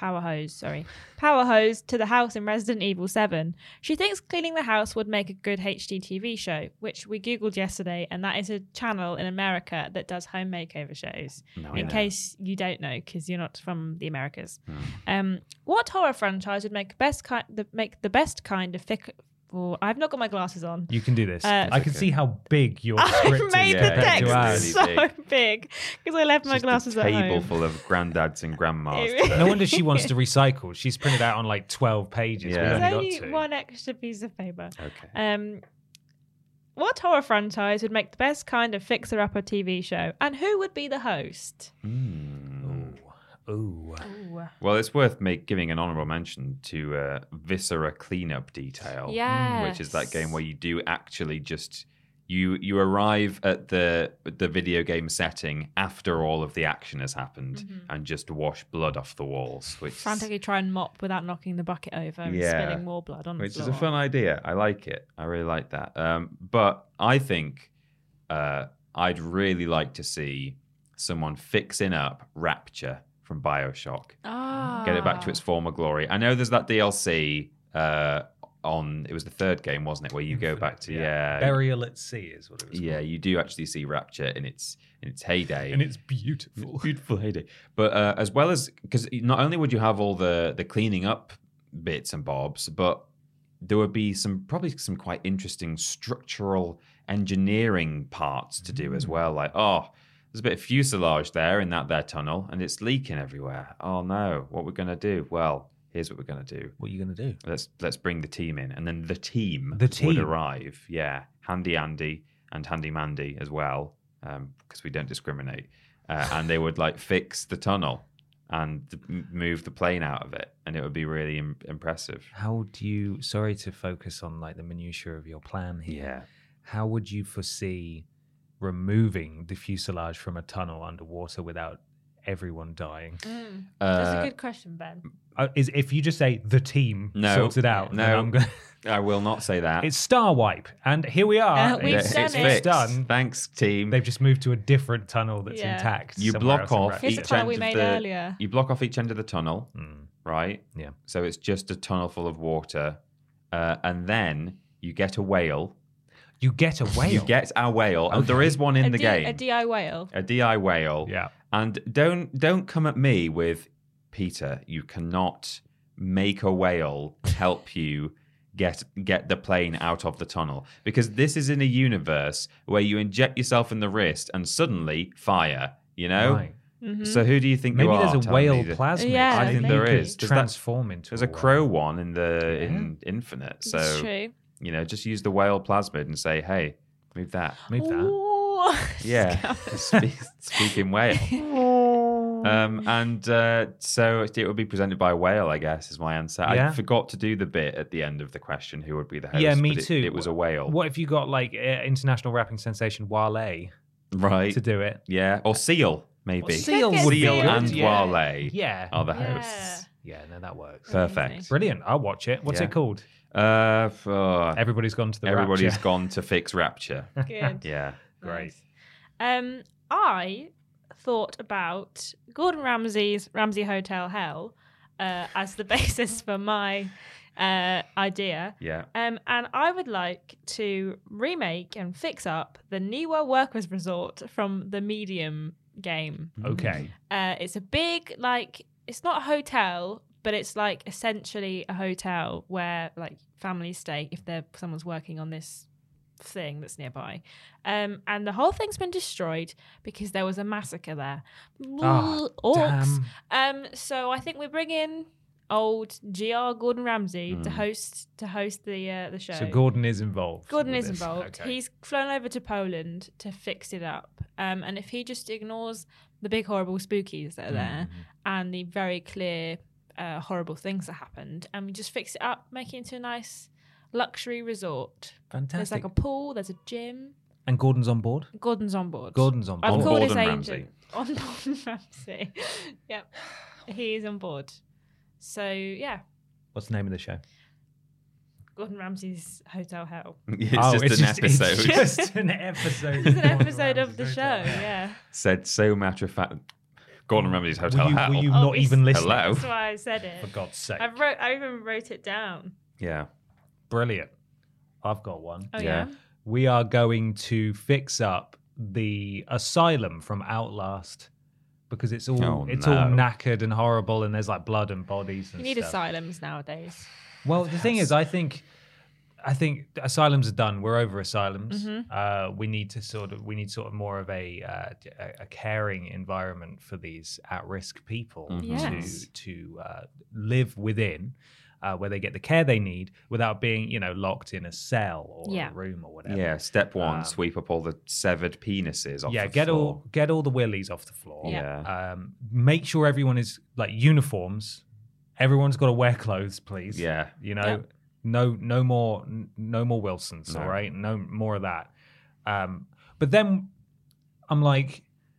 to the house in Resident Evil 7. She thinks cleaning the house would make a good HD TV show, which we Googled yesterday, and that is a channel in America that does home makeover shows. In case you don't know, because you're not from the Americas. What horror franchise would make the best kind of I've not got my glasses on. You can do this. I can see how big your script I made is. the compared to text ours. so big because I left my Just glasses a at table home. full of granddads and grandmas. It today. No wonder she wants to recycle. She's printed out on like 12 pages. Yeah. We've There's only only got 2. one extra piece of paper. Okay. What horror franchise would make the best kind of fixer-upper TV show, and who would be the host? Ooh. Well, it's worth giving an honourable mention to Viscera Cleanup Detail, which is that game where you do actually just you arrive at the video game setting after all of the action has happened and just wash blood off the walls, which Frantically try and mop without knocking the bucket over and spilling more blood on the which floor. is a fun idea. I like it. I really like that. But I think I'd really like to see someone fixing up Rapture from BioShock. Get it back to its former glory. I know there's that DLC on, it was the third game, wasn't it, where you go back to Burial at Sea is what it was yeah, called. you do actually see Rapture in its heyday. And it's beautiful. Beautiful heyday. But as well as, because not only would you have all the cleaning up bits and bobs, but there would be probably some quite interesting structural engineering parts to do as well. Like, there's a bit of fuselage there in that tunnel, and it's leaking everywhere. Oh no, what we're gonna do? Well, here's what we're gonna do. What are you going to do? Let's bring the team in, and then the team would arrive. Yeah, Handy Andy and Handy Mandy as well, because we don't discriminate. And they would like fix the tunnel and move the plane out of it, and it would be really impressive. How do you? Sorry to focus on like the minutiae of your plan here. Yeah. How would you foresee removing the fuselage from a tunnel underwater without everyone dying? That's a good question, Ben. If you just say the team sorts it out, then I'm going. I will not say that. It's Star Wipe, and here we are. We've it's done it. fixed. Done. Thanks, team. They've just moved to a different tunnel that's intact. You somewhere block else in off Rapture. Here's the each tunnel end we of made earlier. You block off each end of the tunnel, right? Yeah. So it's just a tunnel full of water, and then you get a whale. You get a whale. You get a whale, and there is one in the game. A DI whale. A DI whale. Yeah. And don't come at me with, Peter, you cannot make a whale help you get the plane out of the tunnel, because this is in a universe where you inject yourself in the wrist and suddenly fire, you know? Right. So who do you think Maybe you are? there's a telling me whale that- plasmid. Yeah, I think maybe. there is. Does that- Transform into There's a a crow one in Infinite. So It's true. just use the whale plasmid and say, hey, move that. Move that. Ooh. Yeah, speaking whale. So it would be presented by a whale, I guess, is my answer. Yeah. I forgot to do the bit at the end of the question, who would be the host. Yeah, me but too. It was a whale. What if you got like international rapping sensation Wale Right. to do it? Yeah. Or Seal, maybe. Seal Could get would be Seal. good. and yeah. Wale Yeah. are the Yeah. hosts. Yeah, no, that works. Perfect. Brilliant. I'll watch it. What's Yeah. it called? Everybody's Everybody's gone to the Rapture. gone to fix Rapture. Good. Yeah. Great. I thought about Gordon Ramsay's Ramsay Hotel Hell as the basis for my idea. Yeah. And I would like to remake and fix up the Niwa Workers Resort from the Medium game. Okay. It's a big, it's not a hotel, but it's like essentially a hotel where like families stay if someone's working on this thing that's nearby. And the whole thing's been destroyed because there was a massacre there. Ah, Orcs. damn. So I think we bring in old GR Gordon Ramsay to host the show. So Gordon is involved. Gordon with is this. involved. Okay. He's flown over to Poland to fix it up. And if he just ignores the big horrible spookies that are there and the very clear horrible things that happened, and we just fix it up, make it into a nice luxury resort. Fantastic. There's like a pool, there's a gym. And Gordon's on board? Gordon's on board. Gordon's on board. I've On called his Gordon agent. On Gordon Ramsay. Yep. He is on board. So, yeah. What's the name of the show? Gordon Ramsay's Hotel Hell. It's just an episode. It's just an episode. It's an episode of the show, yeah. Said so matter of fact. Gordon Ramsay's Hotel Hell. Were you not even listening? Hello? That's why I said it. For God's sake. I even wrote it down. Yeah. Brilliant. I've got one. Oh, Yeah. yeah? We are going to fix up the asylum from Outlast because it's all Oh, all no. knackered and horrible, and there's like blood and bodies and You need stuff. asylums nowadays. Well, the thing is, I think asylums are done. We're over asylums. Mm-hmm. We need sort of more of a caring environment for these at-risk people Yes. to live within, where they get the care they need without being, locked in a cell or Yeah. a room or whatever. Yeah. Step one, sweep up all the severed penises off Yeah, the get floor. all the willies off the floor. Yeah. Make sure everyone is like uniforms. Everyone's got to wear clothes, please. Yeah. Yep. No more Wilsons. No. All right, no more of that. But then I'm like,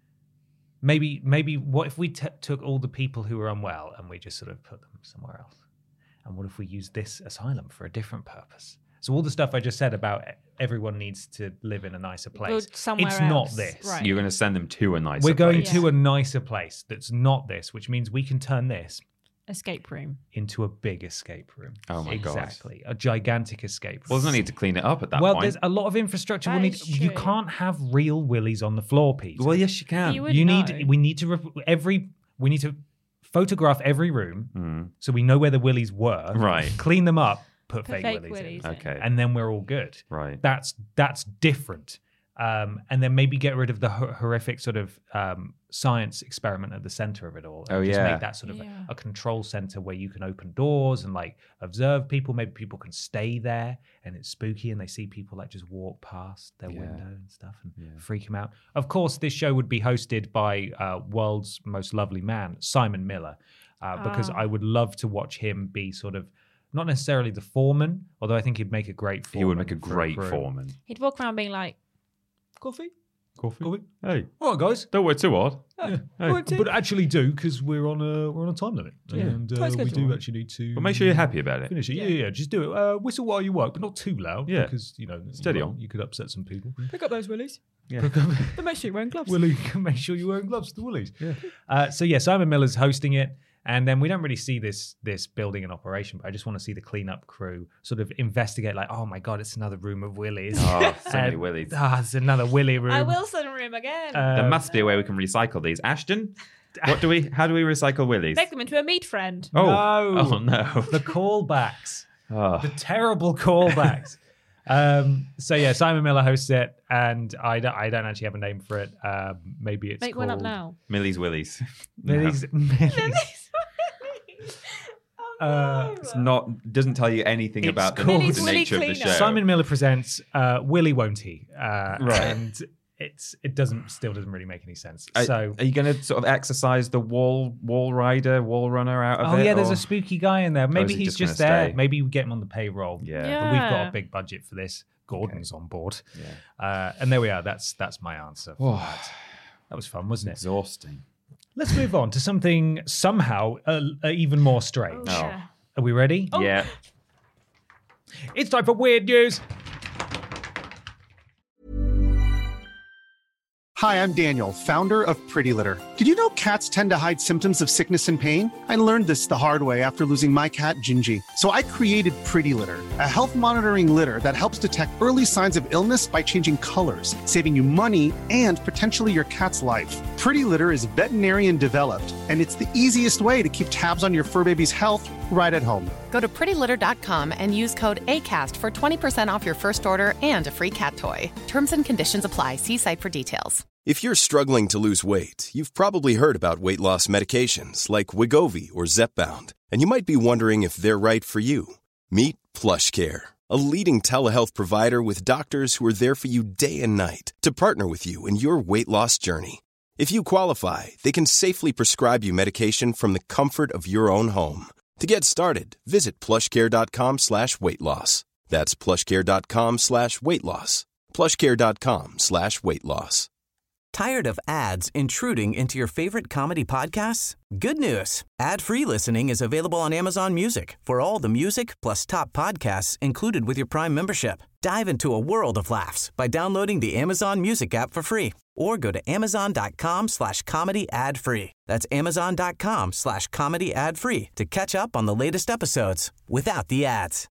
maybe what if we took all the people who are unwell and we just sort of put them somewhere else? And what if we use this asylum for a different purpose? So all the stuff I just said about everyone needs to live in a nicer place, somewhere it's else. not this. Right. You're going to send them to a nicer We're going place. to a nicer place that's not this, which means we can turn this Escape room. into a big escape room. Oh my God. Exactly. A gigantic escape room. Well, there's no need to clean it up at that Well, point. there's a lot of infrastructure. That We'll need. is You true. can't have real willies on the floor, Peter. Well, yes, you can. You would you know. need. We need to. We need to photograph every room so we know where the willies were. Right. Clean them up. Put Put fake, fake willies willies in. in. Okay. And then we're all good. Right. That's different. And then maybe get rid of the horrific sort of science experiment at the center of it all. And Oh, just yeah. make that sort of Yeah. a control center where you can open doors and like observe people. Maybe people can stay there and it's spooky and they see people like just walk past their window and stuff and freak them out. Of course, this show would be hosted by world's most lovely man, Simon Miller, because I would love to watch him be sort of not necessarily the foreman, although I think he'd make a great foreman. He would make a for great crew. foreman. He'd walk around being like, coffee? Coffee? Hey, All right, guys. don't work too hard. But actually do because we're on a time limit, and we do actually need to. But make sure you're happy about it. Finish it. Yeah. Just do it. Whistle while you work, but not too loud. Yeah. because Steady you on. You could upset some people. Pick up those willies. Yeah. But make sure you're wearing gloves. Willie, make sure you're wearing gloves to the Woolies. Yeah. Simon Miller's hosting it. And then we don't really see this building in operation, but I just want to see the cleanup crew sort of investigate, like, oh my God, it's another room of willies. Oh, so many willies. It's another willy room. I Wilson room again. There must be a way we can recycle these. Ashton, how do we recycle willies? Make them into a meat friend. Oh, No. oh no. The callbacks. Oh. The terrible callbacks. Simon Miller hosts it, and I don't actually have a name for it. Maybe it's Make called one up now. Millie's willies. Millie's. It's not. Doesn't tell you anything It's about the, called- the Millie's nature of Willy the show. Cleaner. Simon Miller presents Willy Won't He? Right. And it still doesn't really make any sense. Are, So are you going to sort of exercise the wall runner out of it? there's or- a spooky guy in there. is Maybe he he's just just gonna there. stay? Maybe we get him on the payroll. Yeah. But we've got Yeah. a big budget for this. Gordon's on board. Yeah. And there we are. That's my answer. for that. That was fun, wasn't it? Exhausting. Let's move on to something somehow even more strange. Oh. Yeah. Are we ready? Yeah. It's time for weird news. Hi, I'm Daniel, founder of Pretty Litter. Did you know cats tend to hide symptoms of sickness and pain? I learned this the hard way after losing my cat, Gingy. So I created Pretty Litter, a health monitoring litter that helps detect early signs of illness by changing colors, saving you money and potentially your cat's life. Pretty Litter is veterinarian developed, and it's the easiest way to keep tabs on your fur baby's health right at home. Go to prettylitter.com and use code ACAST for 20% off your first order and a free cat toy. Terms and conditions apply. See site for details. If you're struggling to lose weight, you've probably heard about weight loss medications like Wegovy or Zepbound, and you might be wondering if they're right for you. Meet PlushCare, a leading telehealth provider with doctors who are there for you day and night to partner with you in your weight loss journey. If you qualify, they can safely prescribe you medication from the comfort of your own home. To get started, visit plushcare.com/weight-loss. That's plushcare.com/weight-loss. plushcare.com/weight-loss. Tired of ads intruding into your favorite comedy podcasts? Good news. Ad-free listening is available on Amazon Music for all the music plus top podcasts included with your Prime membership. Dive into a world of laughs by downloading the Amazon Music app for free or go to amazon.com/comedy ad-free. That's amazon.com/comedy ad-free to catch up on the latest episodes without the ads.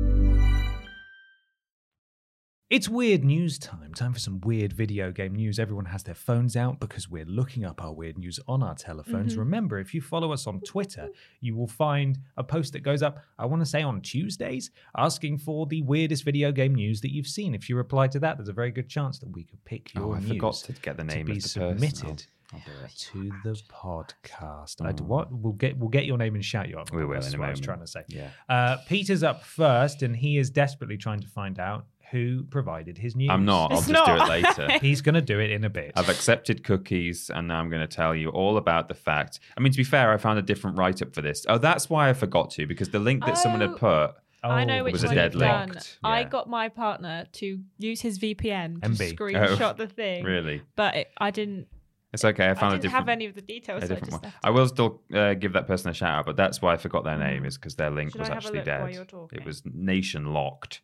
It's weird news time. Time for some weird video game news. Everyone has their phones out because we're looking up our weird news on our telephones. Remember, if you follow us on Twitter, you will find a post that goes up, I want to say on Tuesdays, asking for the weirdest video game news that you've seen. If you reply to that, there's a very good chance that we could pick your news. I forgot to get the name to be of the person. submitted I'll do it. to the podcast. We'll get your name and shout you up. We will That's in a what I was moment. trying to say. Yeah. Peter's up first, and he is desperately trying to find out who provided his news. I'm not. I'll It's just do not. it later. He's going to do it in a bit. I've accepted cookies, and now I'm going to tell you all about the fact. I mean, to be fair, I found a different write-up for this. Oh, that's why I forgot to, because the link that someone had put I know which was a one dead you've done. link. I Yeah. got my partner to use his VPN to MB. screenshot the thing. Really? But I didn't. It's okay. I found I a didn't different. have any of the details. a So I different just one. left I it. will still give that person a shout out, but that's why I forgot their name, is because their link Should was I have a actually look while dead. you're talking? It was nation locked.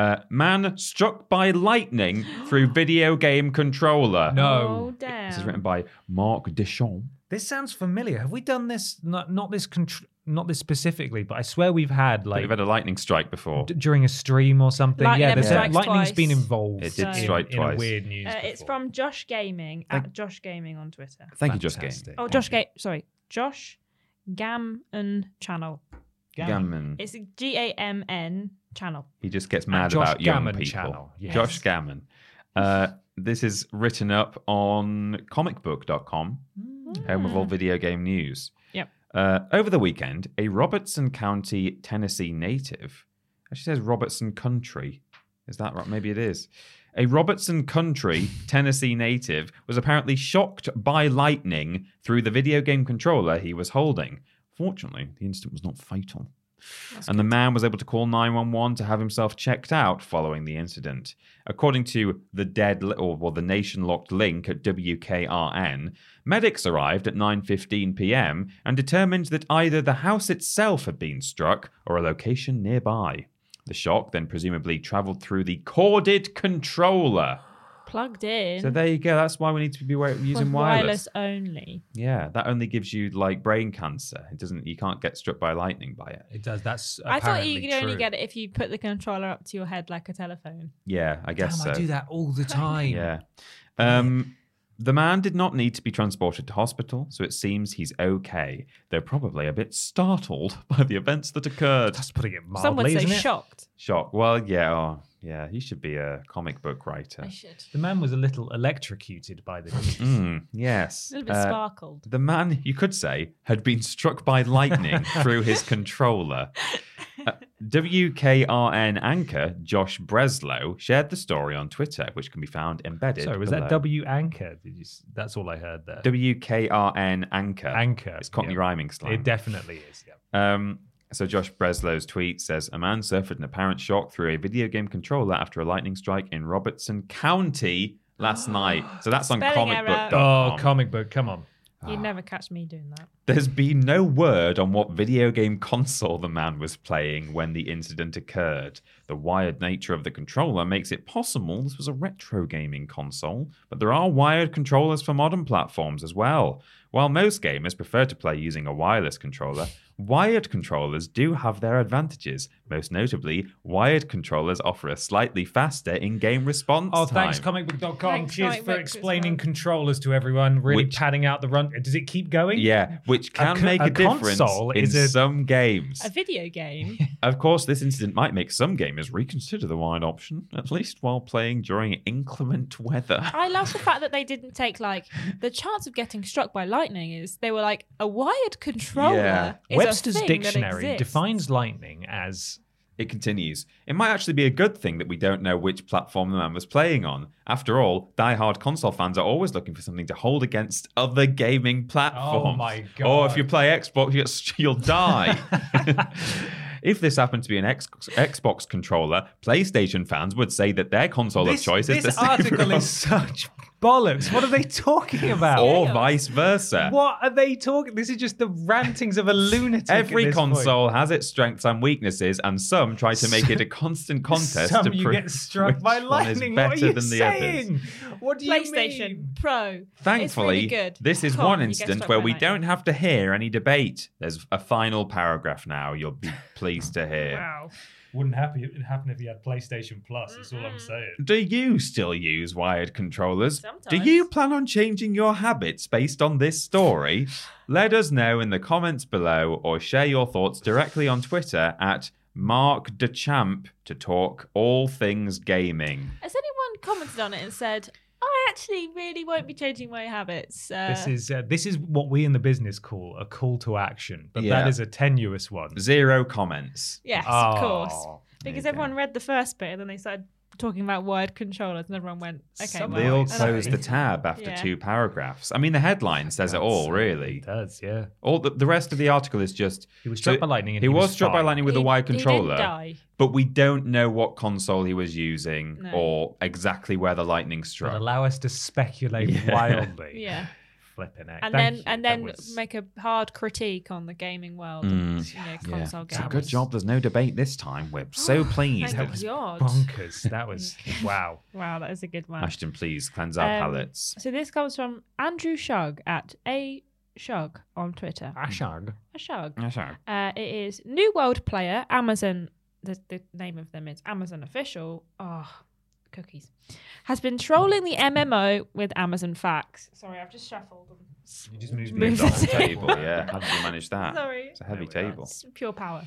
Man struck by lightning through video game controller. Oh, damn. This is written by Marc Deschamps. This sounds familiar. Have we done this? Not this specifically, but I swear we've had Like, we've had a lightning strike before. during a stream or something. Lightning There's strikes lightning's twice. been involved. It did So- strike in a twice. weird news. It's before. from Josh Gaming at Josh Gaming on Twitter. Thank you, Just Game. Fantastic. Oh, Josh Josh Gammon channel. Gammon. It's a GAMN channel. He just gets mad Josh about young Gammon people. channel, yes. Josh Gammon. This is written up on comicbook.com, home of all video game news. Yep. Over the weekend, a Robertson County, Tennessee native, actually says Robertson Country. Is that right? Maybe it is. A Robertson Country, Tennessee native was apparently shocked by lightning through the video game controller he was holding. Fortunately, the incident was not fatal. And the man was able to call 911 to have himself checked out following the incident. According to the nation-locked link at WKRN, medics arrived at 9:15 p.m. and determined that either the house itself had been struck or a location nearby. The shock then presumably travelled through the corded controller. Plugged in. So there you go. That's why we need to be using wireless. only. Yeah, that only gives you like brain cancer. It doesn't. You can't get struck by lightning by it. It does. That's I thought you apparently could only true. get it if you put the controller up to your head like a telephone. Yeah, I guess Damn, so. I do that all the time. Yeah. The man did not need to be transported to hospital, so it seems he's okay. They're probably a bit startled by the events that occurred. That's putting it mildly, Some would say isn't it? shocked. Shock. Well, yeah, you should be a comic book writer. I should. The man was a little electrocuted by the news. Yes. A little bit sparkled. The man, you could say, had been struck by lightning through his controller. WKRN anchor Josh Breslow shared the story on Twitter, which can be found embedded. Sorry, was below. that W anchor? That's all I heard there. WKRN anchor. Anchor. It's Cockney yeah. rhyming slang. It definitely is. Yeah. So Josh Breslow's tweet says, a man suffered an apparent shock through a video game controller after a lightning strike in Robertson County last night. So that's on Spelling error. comicbook.com. Oh, comic book. Come on. You'd never catch me doing that. There's been no word on what video game console the man was playing when the incident occurred. The wired nature of the controller makes it possible this was a retro gaming console, but there are wired controllers for modern platforms as well. While most gamers prefer to play using a wireless controller, wired controllers do have their advantages. Most notably, wired controllers offer a slightly faster in-game response time. Thanks, comicbook.com. Thanks, Cheers Comic for Books explaining as well. controllers to everyone, really padding out the run. Does it keep going? Yeah, which can make a a difference console in is a- some games. A video game. Of course, this incident might make some gamers reconsider the wired option, at least while playing during inclement weather. I love the fact that they didn't take the chance of getting struck by lightning is they were like a wired controller. Yeah. Is Webster's a thing that dictionary exists. defines lightning as It continues. It might actually be a good thing that we don't know which platform the man was playing on. After all, die-hard console fans are always looking for something to hold against other gaming platforms. Oh my God. Or if you play Xbox, you'll die. If this happened to be an Xbox controller, PlayStation fans would say that their console of choice is the This article is such bollocks. What are they talking about? or vice versa. What are they talking? This is just the rantings of a lunatic. Every at this point. console has its strengths and weaknesses, and some try to make it a constant contest Some to you prove get struck which by one is lightning. better What are you than the saying? others. What do you PlayStation mean? Pro. Thankfully, it's really good. this is Come one on, you get instance struck where by we lightning. don't have to hear any debate. There's a final paragraph now you'll be pleased to hear. Wow. Wouldn't happen if you had PlayStation Plus. That's all I'm saying. Do you still use wired controllers? Do Sometimes. you plan on changing your habits based on this story? Let us know in the comments below or share your thoughts directly on Twitter at @MarkDeChamp to talk all things gaming. Has anyone commented on it and said, I actually really won't be changing my habits? This is what we in the business call a call to action, but Yeah. that is a tenuous one. 0 comments. Yes, Oh, of course. there Because you everyone read the first bit and then they started talking about wired controllers and everyone went, okay, Some- well, They all I don't closed the know. tab after Yeah. 2 paragraphs. I mean, the headline says it all, really. It does, yeah. All the rest of the article is just He was struck by lightning and he he was was struck by fine. lightning with a He- wired he didn't controller, die. but we don't know what console he was using No. or exactly where the lightning But struck. allow us to speculate Yeah. wildly. Yeah. Flipping it. And Thank you. then That was- make a hard critique on the gaming world and console So games. good job. There's no debate this time. We're so pleased. Thank God. bonkers. That was wow. Wow, that is a good one. Ashton, please cleanse our palates. So this comes from Andrew Shug at A Shug on Twitter. Ashag. A Shug. Yeah, sure. It is New World Player, Amazon. The name of them is Amazon Official. Oh, cookies. Has been trolling the MMO with Amazon facts. Sorry, I've just shuffled them. You just moved Moved The the whole table. table, yeah. How did you manage that? Sorry. It's a heavy There we are. table. It's pure power.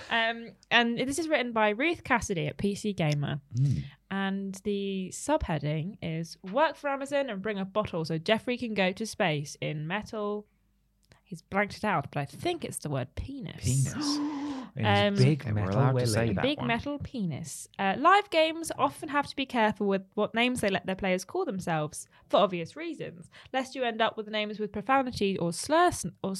And this is written by Ruth Cassidy at PC Gamer. And the subheading is Work for Amazon and bring a bottle so Jeffrey can go to space in metal. He's blanked it out, but I think it's the word penis. Penis. In his big Okay, we're metal allowed to say willy. that. Big one. metal penis. Live games often have to be careful with what names they let their players call themselves, for obvious reasons, lest you end up with names with profanity or slurs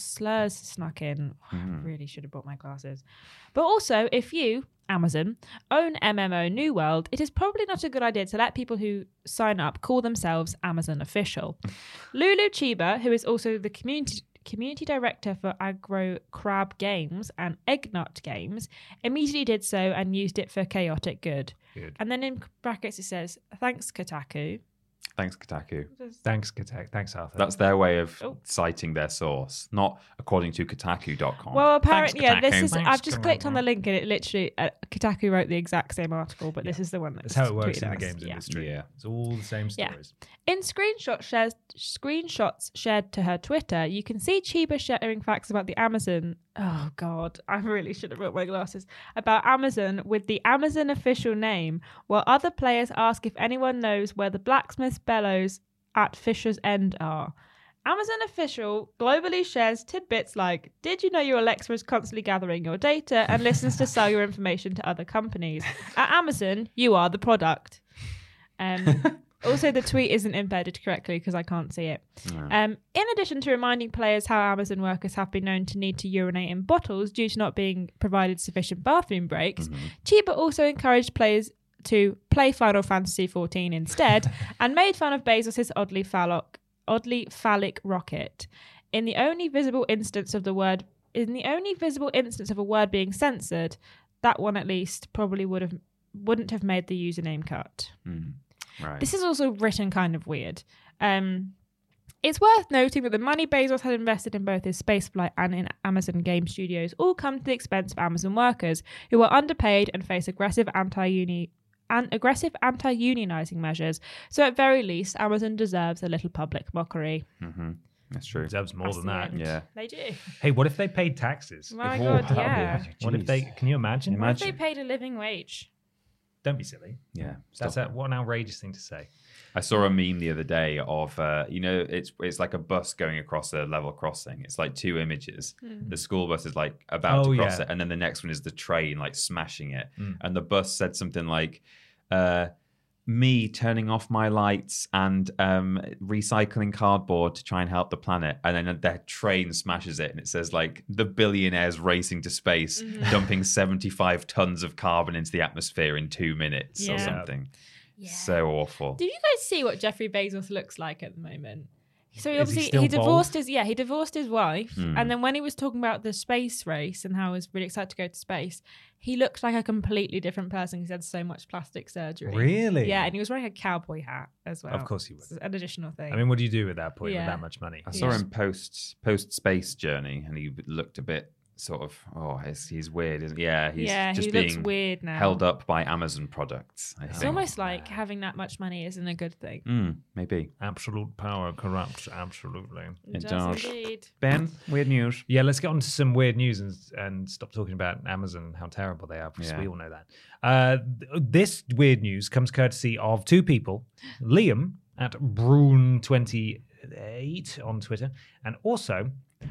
snuck in. I really should have brought my glasses. But also, if you, Amazon, own MMO New World, it is probably not a good idea to let people who sign up call themselves Amazon Official. Lulu Chiba, who is also the community director for Agro Crab Games and Eggnut Games, immediately did so and used it for chaotic good. And then in brackets it says, thanks Kotaku. Thanks, Kotaku. Thanks, Katek. Thanks, Arthur. That's their way of Oh. citing their source, not according to Kotaku.com. Well, apparently, Thanks, yeah, this Kotaku. is. I've just clicked on the link and it literally Kotaku wrote the exact same article, but this is the one That's that's how it works tweeted in the us. games Yeah. industry. Yeah. It's all the same Yeah. stories. In screenshots shared to her Twitter, you can see Chiba sharing facts about the Amazon. Oh God, I really should have brought my glasses. About Amazon with the Amazon official name, while other players ask if anyone knows where the blacksmith bellows at Fisher's End are. Amazon Official globally shares tidbits like, did you know your Alexa is constantly gathering your data and listens to sell your information to other companies? At Amazon, you are the product. Also, the tweet isn't embedded correctly because I can't see it. In addition to reminding players how Amazon workers have been known to need to urinate in bottles due to not being provided sufficient bathroom breaks, Chiba also encouraged players to play Final Fantasy XIV instead and made fun of Bezos' oddly phallic rocket. In the only visible instance of a word being censored, that one at least probably wouldn't have made the username cut. Right. This is also written kind of weird. In It's worth noting that the money Bezos had invested in both his spaceflight and in Amazon Game Studios all come to the expense of Amazon workers, who are underpaid and face aggressive anti-unionizing measures. So at very least, Amazon deserves a little public mockery. Mm-hmm. That's true. Deserves more That's than the that. end. Yeah. They do. Hey, what if they paid taxes? My Oh, God, that'd be- yeah. What if they? Can you imagine? What if they paid a living wage? Don't be silly. Yeah. What an outrageous thing to say. I saw a meme the other day of, it's like a bus going across a level crossing. It's like two images. The school bus is like about to cross it, and then the next one is the train like smashing it. And the bus said something like, me turning off my lights and recycling cardboard to try and help the planet. And then the train smashes it, and it says like the billionaires racing to space, dumping 75 tons of carbon into the atmosphere in 2 minutes or something. Yeah. So awful. Did you guys see what Jeffrey Bezos looks like at the moment? So he Is he obviously still he divorced bald? his divorced his wife, and then when he was talking about the space race and how he was really excited to go to space, he looked like a completely different person. He's had so much plastic surgery. Really? Yeah, and he was wearing a cowboy hat as well. Of course he would. It's an additional thing. I mean, what do you do at that point with Yeah. that much money? I saw Yeah. him post space journey, and he looked a bit sort of he's weird, isn't he? Yeah, he's just he being looks weird now. held up by Amazon products. I It's think. almost like having that much money isn't a good thing. Maybe. Absolute power corrupts. Absolutely. It does does. indeed. Ben, weird news. Yeah, let's get on to some weird news and stop talking about Amazon, how terrible they are, because Yeah. we all know that. This weird news comes courtesy of two people, Liam at Broon28 on Twitter, and also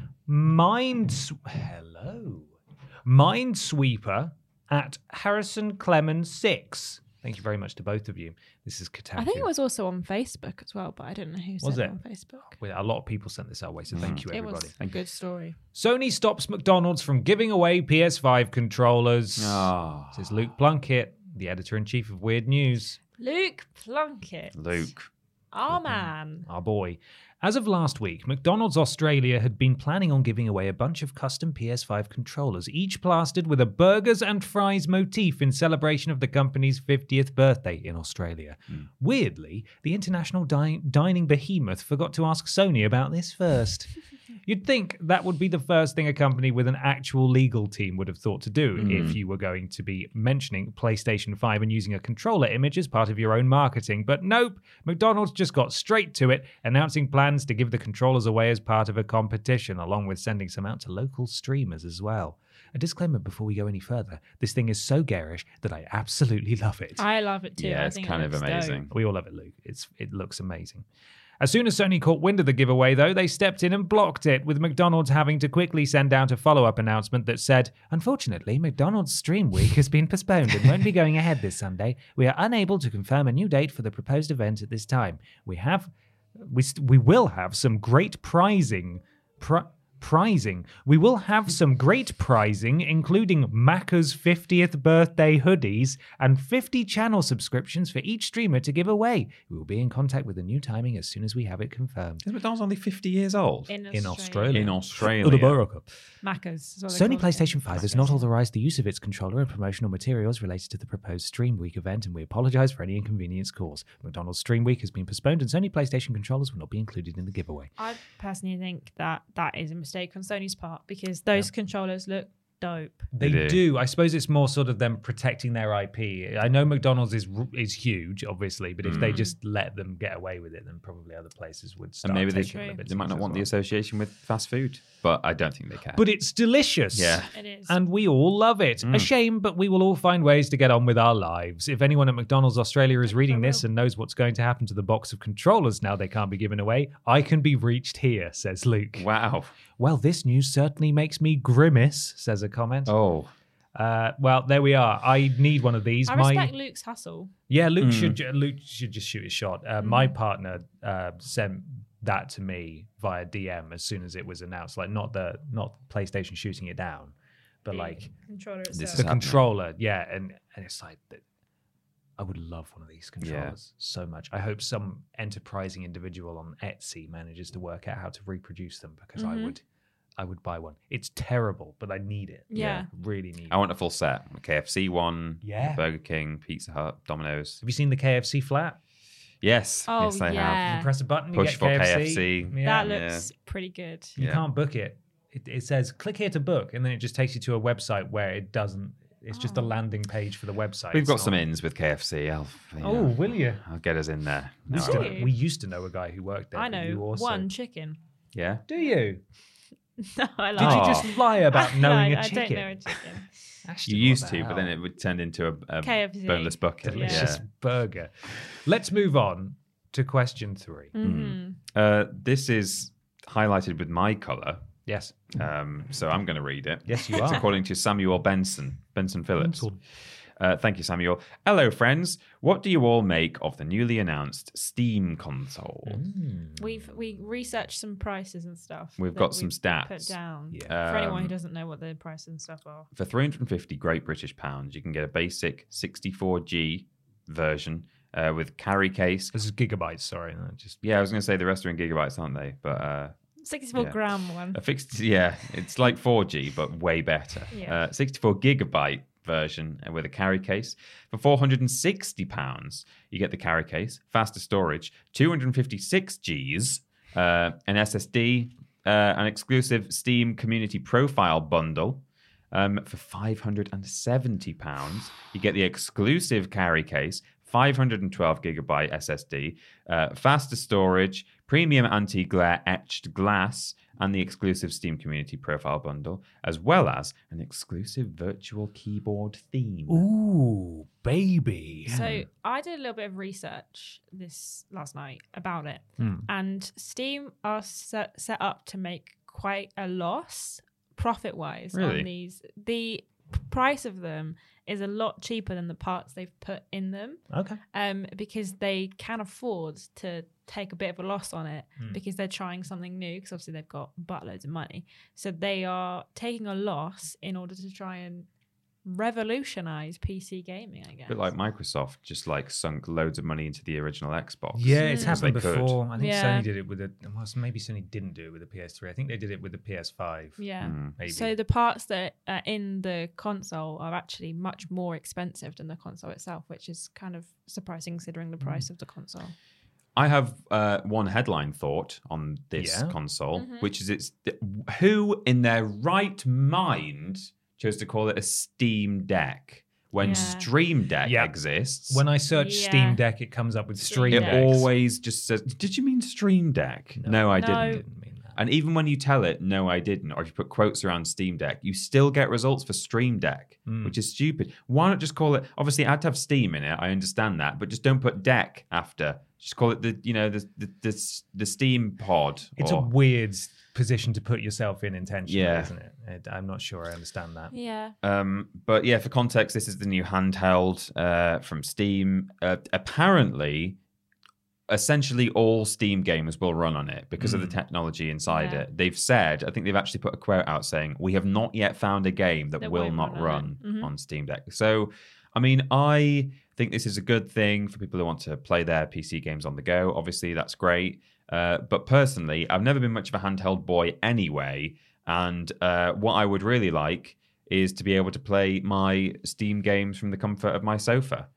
Minesweeper at Harrison Clemens 6. Thank you very much to both of you. This is Kotaku. I think it was also on Facebook as well, but I don't know who Was said it? on Facebook. Well, a lot of people sent this our way, so thank you, It everybody. was a good story. Sony stops McDonald's from giving away PS5 controllers. Ah, Says Luke Plunkett, the editor-in-chief of Weird News. Luke Plunkett. Luke. Our man. Our boy. As of last week, McDonald's Australia had been planning on giving away a bunch of custom PS5 controllers, each plastered with a burgers and fries motif in celebration of the company's 50th birthday in Australia. Weirdly, the international dining behemoth forgot to ask Sony about this first. You'd think that would be the first thing a company with an actual legal team would have thought to do if you were going to be mentioning PlayStation 5 and using a controller image as part of your own marketing. But nope, McDonald's just got straight to it, announcing plans to give the controllers away as part of a competition, along with sending some out to local streamers as well. A disclaimer before we go any further. This thing is so garish that I absolutely love it. I love it too. Yeah, I it's think kind it of looks amazing. dope. We all love it, Luke. It looks amazing. As soon as Sony caught wind of the giveaway, though, they stepped in and blocked it, with McDonald's having to quickly send out a follow-up announcement that said, "Unfortunately, McDonald's Stream Week has been postponed and won't be going ahead this Sunday. We are unable to confirm a new date for the proposed event at this time. We will have some great prizing. We will have some great prizing, including Macca's 50th birthday hoodies and 50 channel subscriptions for each streamer to give away. We will be in contact with the new timing as soon as we have it confirmed." Is McDonald's only 50 years old? In Australia. In Australia. Macca's. is what they Sony call it. PlayStation 5 has not authorized the use of its controller and promotional materials related to the proposed Stream Week event, and we apologize for any inconvenience caused. McDonald's Stream Week has been postponed, and Sony PlayStation controllers will not be included in the giveaway. I personally think that is a mistake on Sony's part because those controllers look dope. They They do. do. I suppose it's more sort of them protecting their IP. I know McDonald's is huge, obviously, but if they just let them get away with it, then probably other places would start And maybe taking True. liberties they might not as want the well. association with fast food, but I don't think they care. But it's delicious. Yeah. It is. And we all love it. A shame, but we will all find ways to get on with our lives. If anyone at McDonald's Australia is reading this and knows what's going to happen to the box of controllers now they can't be given away, I can be reached here, says Luke. Wow. Well, this news certainly makes me grimace, says a comment. Oh. Well, there we are. I need one of these. I respect Luke's hustle. Yeah, Luke should just shoot his shot. My partner sent that to me via DM as soon as it was announced. Like not PlayStation shooting it down, but The like controller This itself. is the happening. controller. Yeah, and it's like I would love one of these controllers so much. I hope some enterprising individual on Etsy manages to work out how to reproduce them because I would buy one. It's terrible, but I need it. Yeah. Really need I it. want a full set. A KFC one, Yeah. Burger King, Pizza Hut, Domino's. Have you seen the KFC flat? Yes. Oh, yes, they have. You press a button, you Push get for KFC. KFC. Yeah. That looks pretty good. You Yeah. can't book it. It says click here to book, and then it just takes you to a website where it doesn't. It's just a landing page for the website. We've It's got not- some ins with KFC. Oh, will you? I'll get us in there. We No, used, I to, won't. we used to know a guy who worked there. I but you know also... one chicken. Yeah. Do you? No, I Did like Oh. you just lie about knowing no, a chicken? I don't know a chicken. You used to, but then it would turn into a KFC. boneless bucket. Delicious burger. Let's move on to question 3. This is highlighted with my colour. Yes. So I'm going to read it. Yes, you It's are. according to Samuel Benson Phillips. Thank you, Samuel. Hello, friends. What do you all make of the newly announced Steam console? We researched some prices and stuff. We've that got some we've stats. Put down Yeah. for anyone who doesn't know what the prices and stuff are. For 350 Great British pounds, you can get a basic 64G version with carry case. This is gigabytes, sorry. No, just Yeah, I was going to say the rest are in gigabytes, aren't they? But 64 Yeah. gram one. a fixed, yeah, it's like 4G, but way better. Yeah. 64 gigabyte version with a carry case. For £460, you get the carry case, faster storage, 256 Gs, an SSD, an exclusive Steam community profile bundle. For £570, you get the exclusive carry case, 512 gigabyte SSD, faster storage, premium anti-glare etched glass, and the exclusive Steam Community Profile Bundle, as well as an exclusive virtual keyboard theme. ooh, baby. So I did a little bit of research this last night about it, and Steam are set up to make quite a loss profit-wise Really? on these. The price of them is a lot cheaper than the parts they've put in them, Okay. because they can afford to take a bit of a loss on it because they're trying something new, because obviously they've got buttloads of money. So they are taking a loss in order to try and revolutionize PC gaming, I guess. A bit like Microsoft, just like sunk loads of money into the original Xbox. Yeah, it's Because happened they could. before. I think Yeah. Sony did it with the. Well, maybe Sony didn't do it with the PS3. I think they did it with the PS5. Yeah. Maybe. So the parts that are in the console are actually much more expensive than the console itself, which is kind of surprising considering the price of the console. I have one headline thought on this Yeah? console, which is who in their right mind chose to call it a Steam Deck when Yeah. Stream Deck Yeah. exists? when I search Yeah. Steam Deck, it comes up with Stream Stream it Deck. Decks. always just says, "Did you mean Stream Deck?" No, I No. didn't. Didn't mean that. And even when you tell it, "No, I didn't," or if you put quotes around Steam Deck, you still get results for Stream Deck, which is stupid. Why not just call it? Obviously, it had to have Steam in it. I understand that, but just don't put Deck after. Just call it the Steam Pod. It's a weird position to put yourself in intentionally, Yeah. isn't it? I'm not sure I understand that. Yeah. But yeah, for context, this is the new handheld from Steam. Apparently, essentially all Steam games will run on it because of the technology inside Yeah. it. They've said, I think they've actually put a quote out saying, "We have not yet found a game that will won't not run run on it." on Steam Deck." So, I mean, I think this is a good thing for people who want to play their PC games on the go. Obviously, that's great. But personally, I've never been much of a handheld boy anyway. And what I would really like is to be able to play my Steam games from the comfort of my sofa.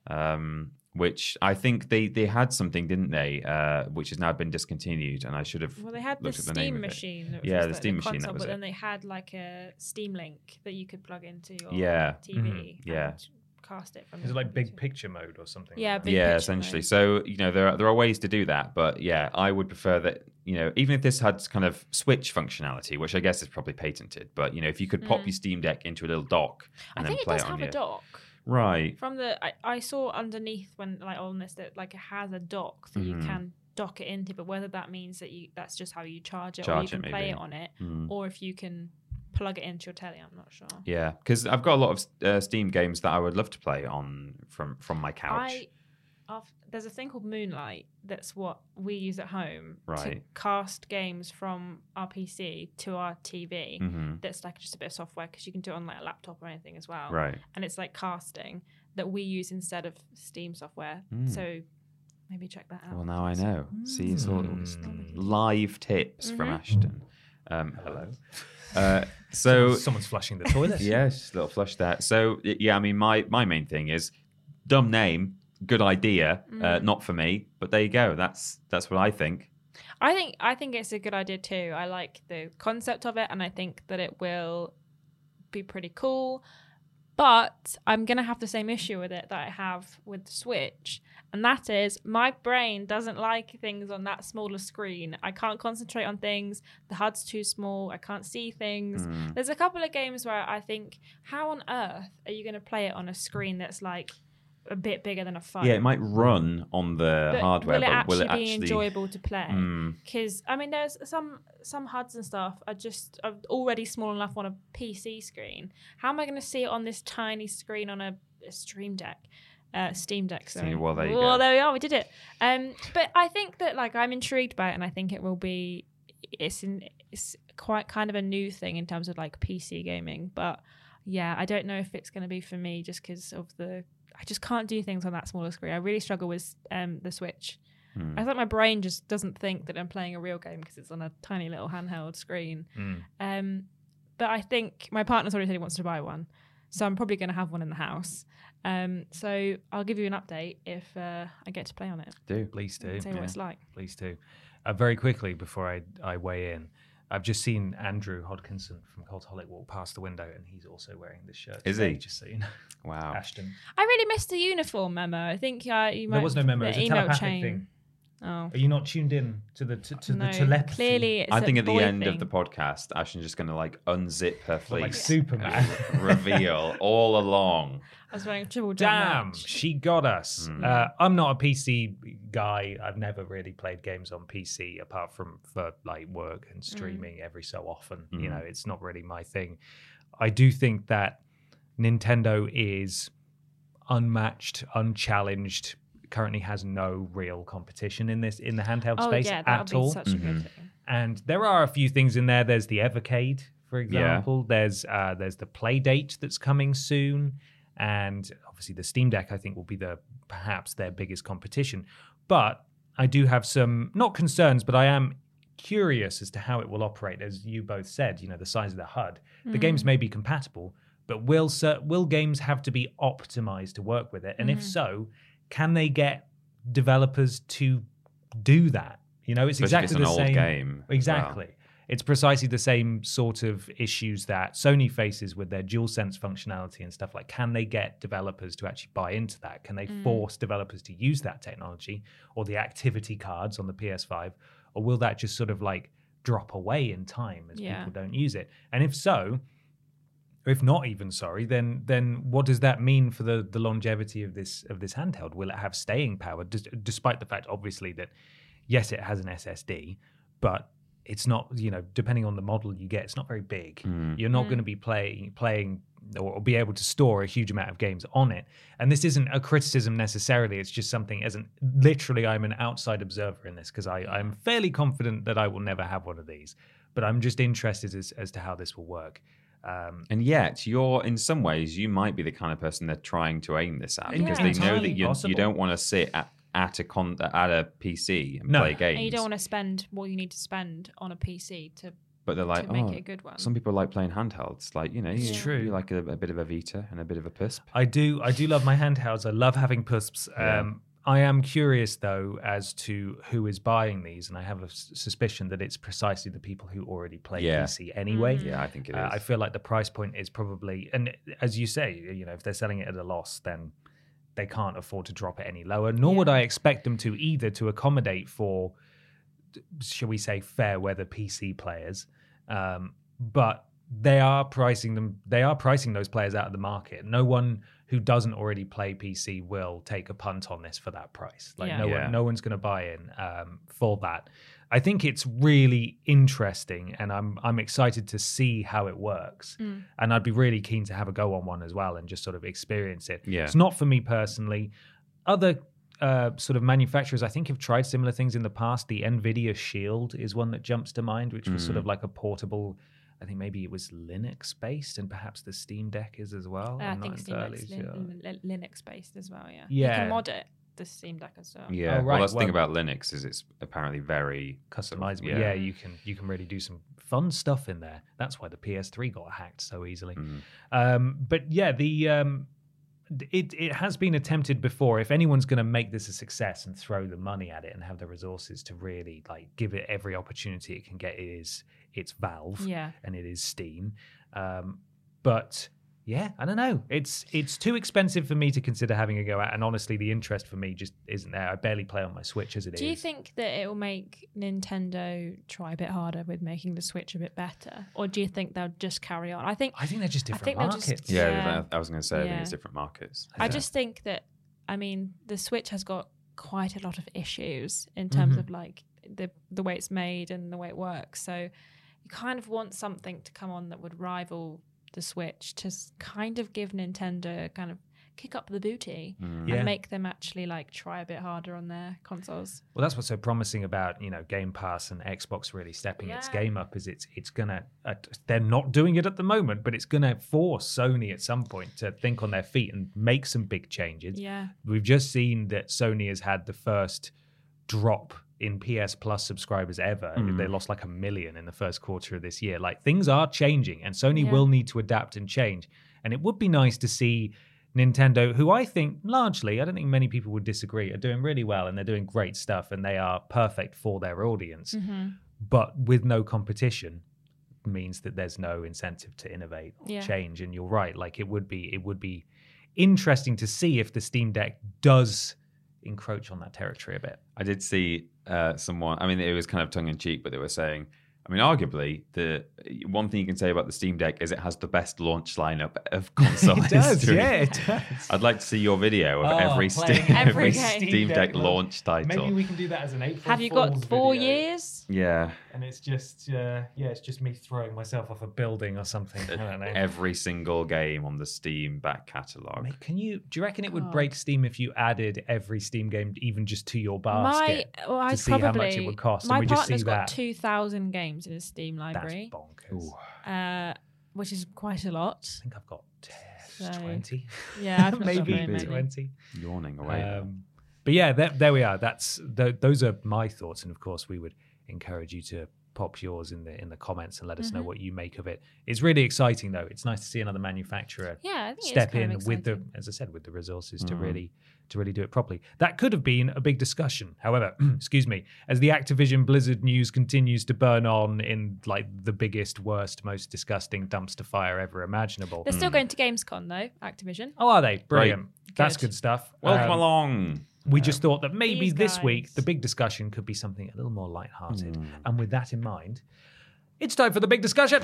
Which I think they had something, didn't they? Which has now been discontinued, and I should have. Well, they had the looked at the name Steam of it. machine. That was Yeah, just the like Steam machine, console, that was but it. then they had like a Steam Link that you could plug into your Yeah. TV. Yeah. And cast it from. Is the it like big computer. picture mode or something? Yeah, like that? big Yeah, picture essentially. mode. So there are ways to do that, but yeah, I would prefer that. Even if this had kind of Switch functionality, which I guess is probably patented, but if you could pop your Steam Deck into a little dock and I then think it play does it on have your a dock. right. From the I saw underneath when like on this that like it has a dock that you can dock it into, but whether that means that that's just how you charge it or you Charge can it, play maybe. it on it, or if you can plug it into your telly, I'm not sure. Yeah, because I've got a lot of Steam games that I would love to play on from my couch. There's a thing called Moonlight that's what we use at home to Right. cast games from our PC to our TV. Mhm. That's like just a bit of software because you can do it on like a laptop or anything as well. Right. And it's like casting that we use instead of Steam software. So maybe check that out. Well, now I know. See, it's all live tips from Ashton. Hello. So Someone's flushing the toilet. yeah, just a little flush there. So yeah, I mean, my main thing is dumb name, good idea. Not for me, but there you go. That's what I think. I think it's a good idea too. I like the concept of it, and I think that it will be pretty cool. But I'm going to have the same issue with it that I have with the Switch. And that is, my brain doesn't like things on that smaller screen. I can't concentrate on things. The HUD's too small. I can't see things. There's a couple of games where I think, how on earth are you going to play it on a screen that's like a bit bigger than a phone? Yeah, it might run on the hardware, but will it actually be enjoyable to play? Because I mean, there's some HUDs and stuff are already small enough on a PC screen. How am I going to see it on this tiny screen on a Steam Deck? Sorry. Well, there you go. There we are. We did it. But I think that I'm intrigued by it, and I think it will be. It's quite kind of a new thing in terms of PC gaming. But yeah, I don't know if it's going to be for me just because of I just can't do things on that smaller screen. I really struggle with the Switch. I think my brain just doesn't think that I'm playing a real game because it's on a tiny little handheld screen. But I think my partner's already said he wants to buy one, so I'm probably going to have one in the house. So I'll give you an update if I get to play on it. Please do. Say what it's like. Please do. Very quickly before I weigh in, I've just seen Andrew Hodkinson from Cultaholic walk past the window, and he's also wearing this shirt. Is today, he? Just so you know. Wow. Ashton. I really missed the uniform memo. I think you might. There was no memo. It was a email telepathic chain. thing. Oh. Are you not tuned in to the No, telepathy? Clearly, it's I think a at the boy end thing. of the podcast, Ashton's just going to unzip her fleece. Like Superman. Reveal all along. I was wearing a triple Damn, match. she got us. I'm not a PC guy. I've never really played games on PC apart from for work and streaming every so often. You know, it's not really my thing. I do think that Nintendo is unmatched, unchallenged, currently has no real competition in the handheld space at all. Such a good thing. And there are a few things in there. There's the Evercade, for example. There's the Playdate that's coming soon. And obviously the Steam Deck, I think, will be perhaps their biggest competition. But I do have some, not concerns, but I am curious as to how it will operate. As you both said, the size of the HUD. The games may be compatible, but will games have to be optimized to work with it? And if so, can they get developers to do that? It's exactly an the old same game. Exactly. Wow. It's precisely the same sort of issues that Sony faces with their DualSense functionality and stuff. Can they get developers to actually buy into that? Can they force developers to use that technology or the activity cards on the PS5? Or will that just sort of drop away in time as people don't use it? And if so, if not even then what does that mean for the longevity of this handheld? Will it have staying power, despite the fact, obviously, that yes, it has an SSD, but it's not, depending on the model you get, it's not very big. You're not going to be playing or be able to store a huge amount of games on it. And this isn't a criticism necessarily. It's just something literally I'm an outside observer in this because I'm fairly confident that I will never have one of these. But I'm just interested as to how this will work. And yet, in some ways, you might be the kind of person they're trying to aim this at because they know that you don't want to sit at a PC and play games. And you don't want to spend what you need to spend on a PC but they're like, to make it a good one. Some people like playing handhelds. It's true. You like a bit of a Vita and a bit of a PUSP. I do love my handhelds. I love having PUSPs. I am curious, though, as to who is buying these, and I have a suspicion that it's precisely the people who already play PC anyway. Yeah, I think it is. I feel like the price point is probably, and as you say, if they're selling it at a loss, then they can't afford to drop it any lower, nor would I expect them to either to accommodate for, shall we say, fair weather PC players. But they are pricing those players out of the market. No one who doesn't already play PC will take a punt on this for that price. No one's going to buy in for that. I think it's really interesting, and I'm excited to see how it works. And I'd be really keen to have a go on one as well and just sort of experience it. Yeah. It's not for me personally. Other sort of manufacturers, I think, have tried similar things in the past. The NVIDIA Shield is one that jumps to mind, which was sort of like a portable, I think maybe it was Linux-based, and perhaps the Steam Deck is as well. I think Steam Deck's Linux-based as well, yeah. Yeah. You can mod it, the Steam Deck as well. Yeah, Oh, right. Well, that's the thing about Linux is it's apparently very customizable. Sort of, Yeah, you can really do some fun stuff in there. That's why the PS3 got hacked so easily. But yeah, it has been attempted before. If anyone's going to make this a success and throw the money at it and have the resources to really like give it every opportunity it can get, it's Valve, and it is Steam. But yeah, I don't know. It's too expensive for me to consider having a go at, and honestly, the interest for me just isn't there. I barely play on my Switch as it is. Do you think that it will make Nintendo try a bit harder with making the Switch a bit better, or do you think they'll just carry on? I think they're just different markets. I was going to say I think it's different markets. I just think that the Switch has got quite a lot of issues in terms of like the way it's made and the way it works. So you kind of want something to come on that would rival the Switch to kind of give Nintendo kind of kick up the booty and make them actually like try a bit harder on their consoles. Well, that's what's so promising about Game Pass and Xbox really stepping its game up. Is it's gonna they're not doing it at the moment, but it's gonna force Sony at some point to think on their feet and make some big changes. Yeah, we've just seen that Sony has had the first drop in PS Plus subscribers ever. They lost like 1 million in the first quarter of this year. Like, things are changing, and Sony will need to adapt and change. And it would be nice to see Nintendo, who I think largely, I don't think many people would disagree, are doing really well, and they're doing great stuff, and they are perfect for their audience. But with no competition means that there's no incentive to innovate or change. And you're right, like it would be interesting to see if the Steam Deck does encroach on that territory a bit. I did see someone, I mean, it was kind of tongue-in-cheek, but they were saying, I mean, arguably, the one thing you can say about the Steam Deck is it has the best launch lineup of console It does, history. yeah, it does. I'd like to see your video of every every Steam Deck launch title. Maybe we can do that as an April Have you got 4 years? Yeah. And it's just, it's just me throwing myself off a building or something. I don't know. Every single game on the Steam back catalogue. Mate, do you reckon it would break Steam if you added every Steam game even just to your basket to see how much it would cost? My and we just partner's see got that. 2,000 games in his Steam library. That's bonkers. Which is quite a lot. I think I've got 20. Yeah, I've maybe maybe 20. Yawning away. But yeah, there we are. Those are my thoughts, and of course, we would encourage you to pop yours in the comments and let us know what you make of it. It's really exciting, though. It's nice to see another manufacturer I think step in with the, as I said, with the resources to really do it properly. That could have been a big discussion. However, excuse me, as the Activision Blizzard news continues to burn on in like the biggest, worst, most disgusting dumpster fire ever imaginable. They're still going to Gamescom though, Activision. Oh, are they? Brilliant. Great. That's Good. good stuff. Welcome along. We just thought that maybe These this guys. week the big discussion could be something a little more lighthearted. And with that in mind, it's time for the big discussion.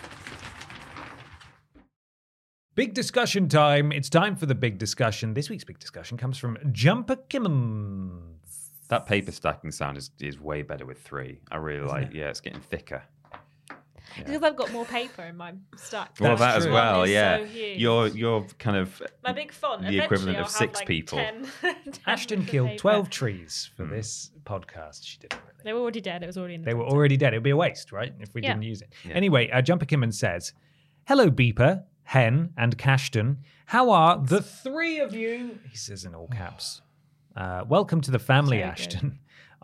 Big discussion time. It's time for the big discussion. This week's big discussion comes from Jumper Kimmons. That paper stacking sound is way better with 3. I really like. Yeah, it's getting thicker. Because I've got more paper in my stack. Well, that as true. well. It's Yeah, so huge. you're kind of My big font. the equivalent Eventually of I'll 6 have, like, people. 10 Ashton bits of killed paper. 12 trees for this podcast. She didn't really. They were already dead. It was already in the They were content. already dead. It would be a waste, right? If we Yeah. didn't use it. Anyway, Jumper Kimmon says, "Hello, Beeper, Hen, and Cashton. How are the 3 of you?" He says in all caps. Welcome to the family, Very Ashton.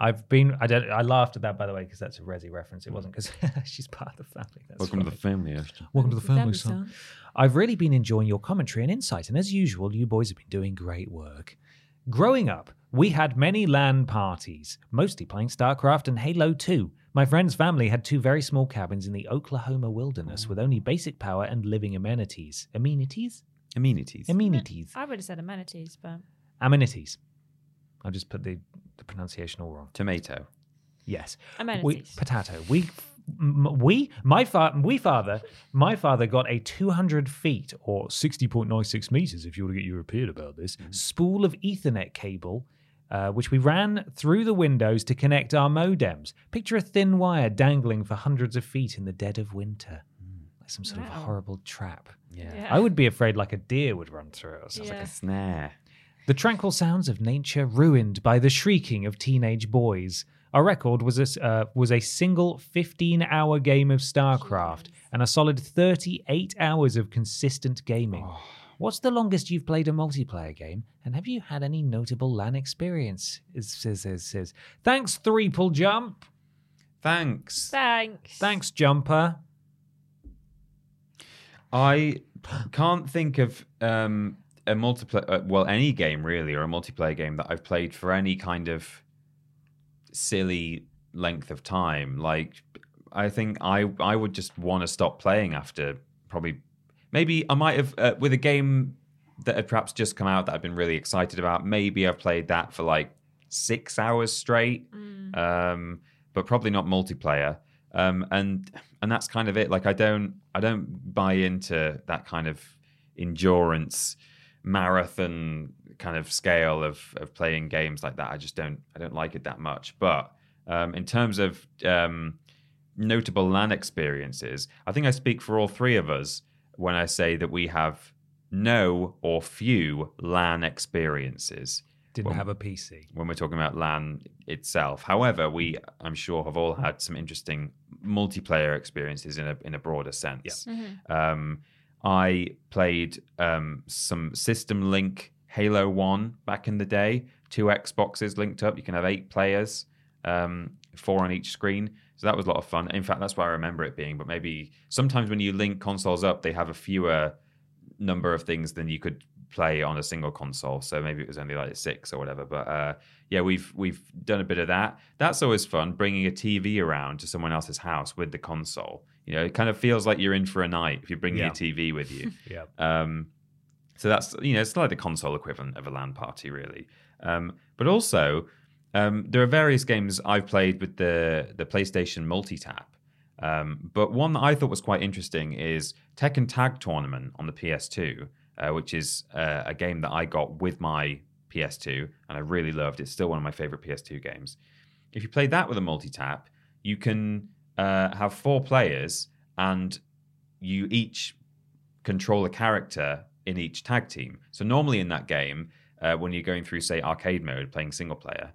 I laughed at that, by the way, because that's a Resi reference. It wasn't because she's part of the family. That's welcome to the funny. family, Ashton. Welcome to the family, Family, son. son. I've really been enjoying your commentary and insight, and as usual, you boys have been doing great work. Growing up, we had many LAN parties, mostly playing StarCraft and Halo 2. My friend's family had 2 very small cabins in the Oklahoma wilderness with only basic power and living amenities. Amenities? Amenities. Amenities. I would have said amenities, but Amenities. I just put the pronunciation all wrong. Tomato. Yes. amenities. Potato. My father got a 200 feet or 60.96 meters, if you want to get European about this, spool of Ethernet cable, which we ran through the windows to connect our modems. Picture a thin wire dangling for hundreds of feet in the dead of winter. Like some sort of horrible trap. Yeah. I would be afraid like a deer would run through it or something. Yeah. A snare. The tranquil sounds of nature ruined by the shrieking of teenage boys. Our record was a single 15-hour game of StarCraft and a solid 38 hours of consistent gaming. What's the longest you've played a multiplayer game? And have you had any notable LAN experience? It says. Thanks, Threeple Jump. Thanks. Thanks, Jumper. I can't think of a multiplayer, well, any game really, or a multiplayer game that I've played for any kind of silly length of time. Like, I think I would just want to stop playing after probably, maybe I might have, with a game that had perhaps just come out that I've been really excited about, maybe I've played that for like 6 hours straight, but probably not multiplayer. And that's kind of it. Like, I don't buy into that kind of endurance marathon kind of scale of playing games like that. I don't like it that much. But in terms of notable LAN experiences, I think I speak for all three of us when I say that we have no or few LAN experiences. Didn't have a PC. When we're talking about LAN itself. However, we, I'm sure, have all had some interesting multiplayer experiences in a broader sense. Yeah. I played some System Link Halo 1 back in the day. 2 Xboxes linked up. You can have 8 players, 4 on each screen. So that was a lot of fun. In fact, that's what I remember it being. But maybe sometimes when you link consoles up, they have a fewer number of things than you could play on a single console. So maybe it was only like 6 or whatever. But yeah, we've done a bit of that. That's always fun, bringing a TV around to someone else's house with the console. You know, it kind of feels like you're in for a night if you're bringing your TV with you. Yeah. So that's, you know, it's like the console equivalent of a LAN party, really. But also, there are various games I've played with the PlayStation multi-tap. But one that I thought was quite interesting is Tekken Tag Tournament on the PS2, which is a game that I got with my PS2, and I really loved. It's still one of my favorite PS2 games. If you play that with a multi-tap, you can have 4 players, and you each control a character in each tag team. So normally in that game, when you're going through, say, arcade mode, playing single player,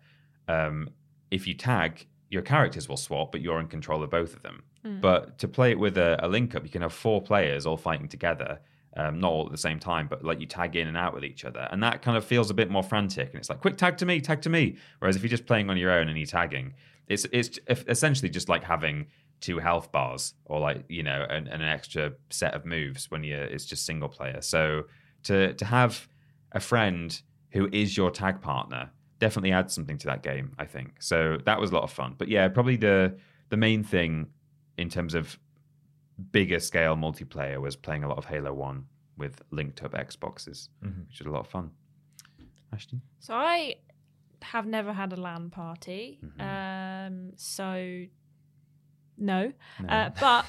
if you tag, your characters will swap, but you're in control of both of them. But to play it with a link up, you can have 4 players all fighting together, not all at the same time, but like you tag in and out with each other. And that kind of feels a bit more frantic. And it's like, quick, tag to me, tag to me. Whereas if you're just playing on your own and you're tagging, it's essentially just like having 2 health bars, or like, you know, an extra set of moves when it's just single player. So to have a friend who is your tag partner definitely adds something to that game, I think. So that was a lot of fun. But yeah, probably the main thing in terms of bigger scale multiplayer was playing a lot of Halo 1 with linked up Xboxes, which was a lot of fun. Ashton? So I have never had a LAN party. So no. But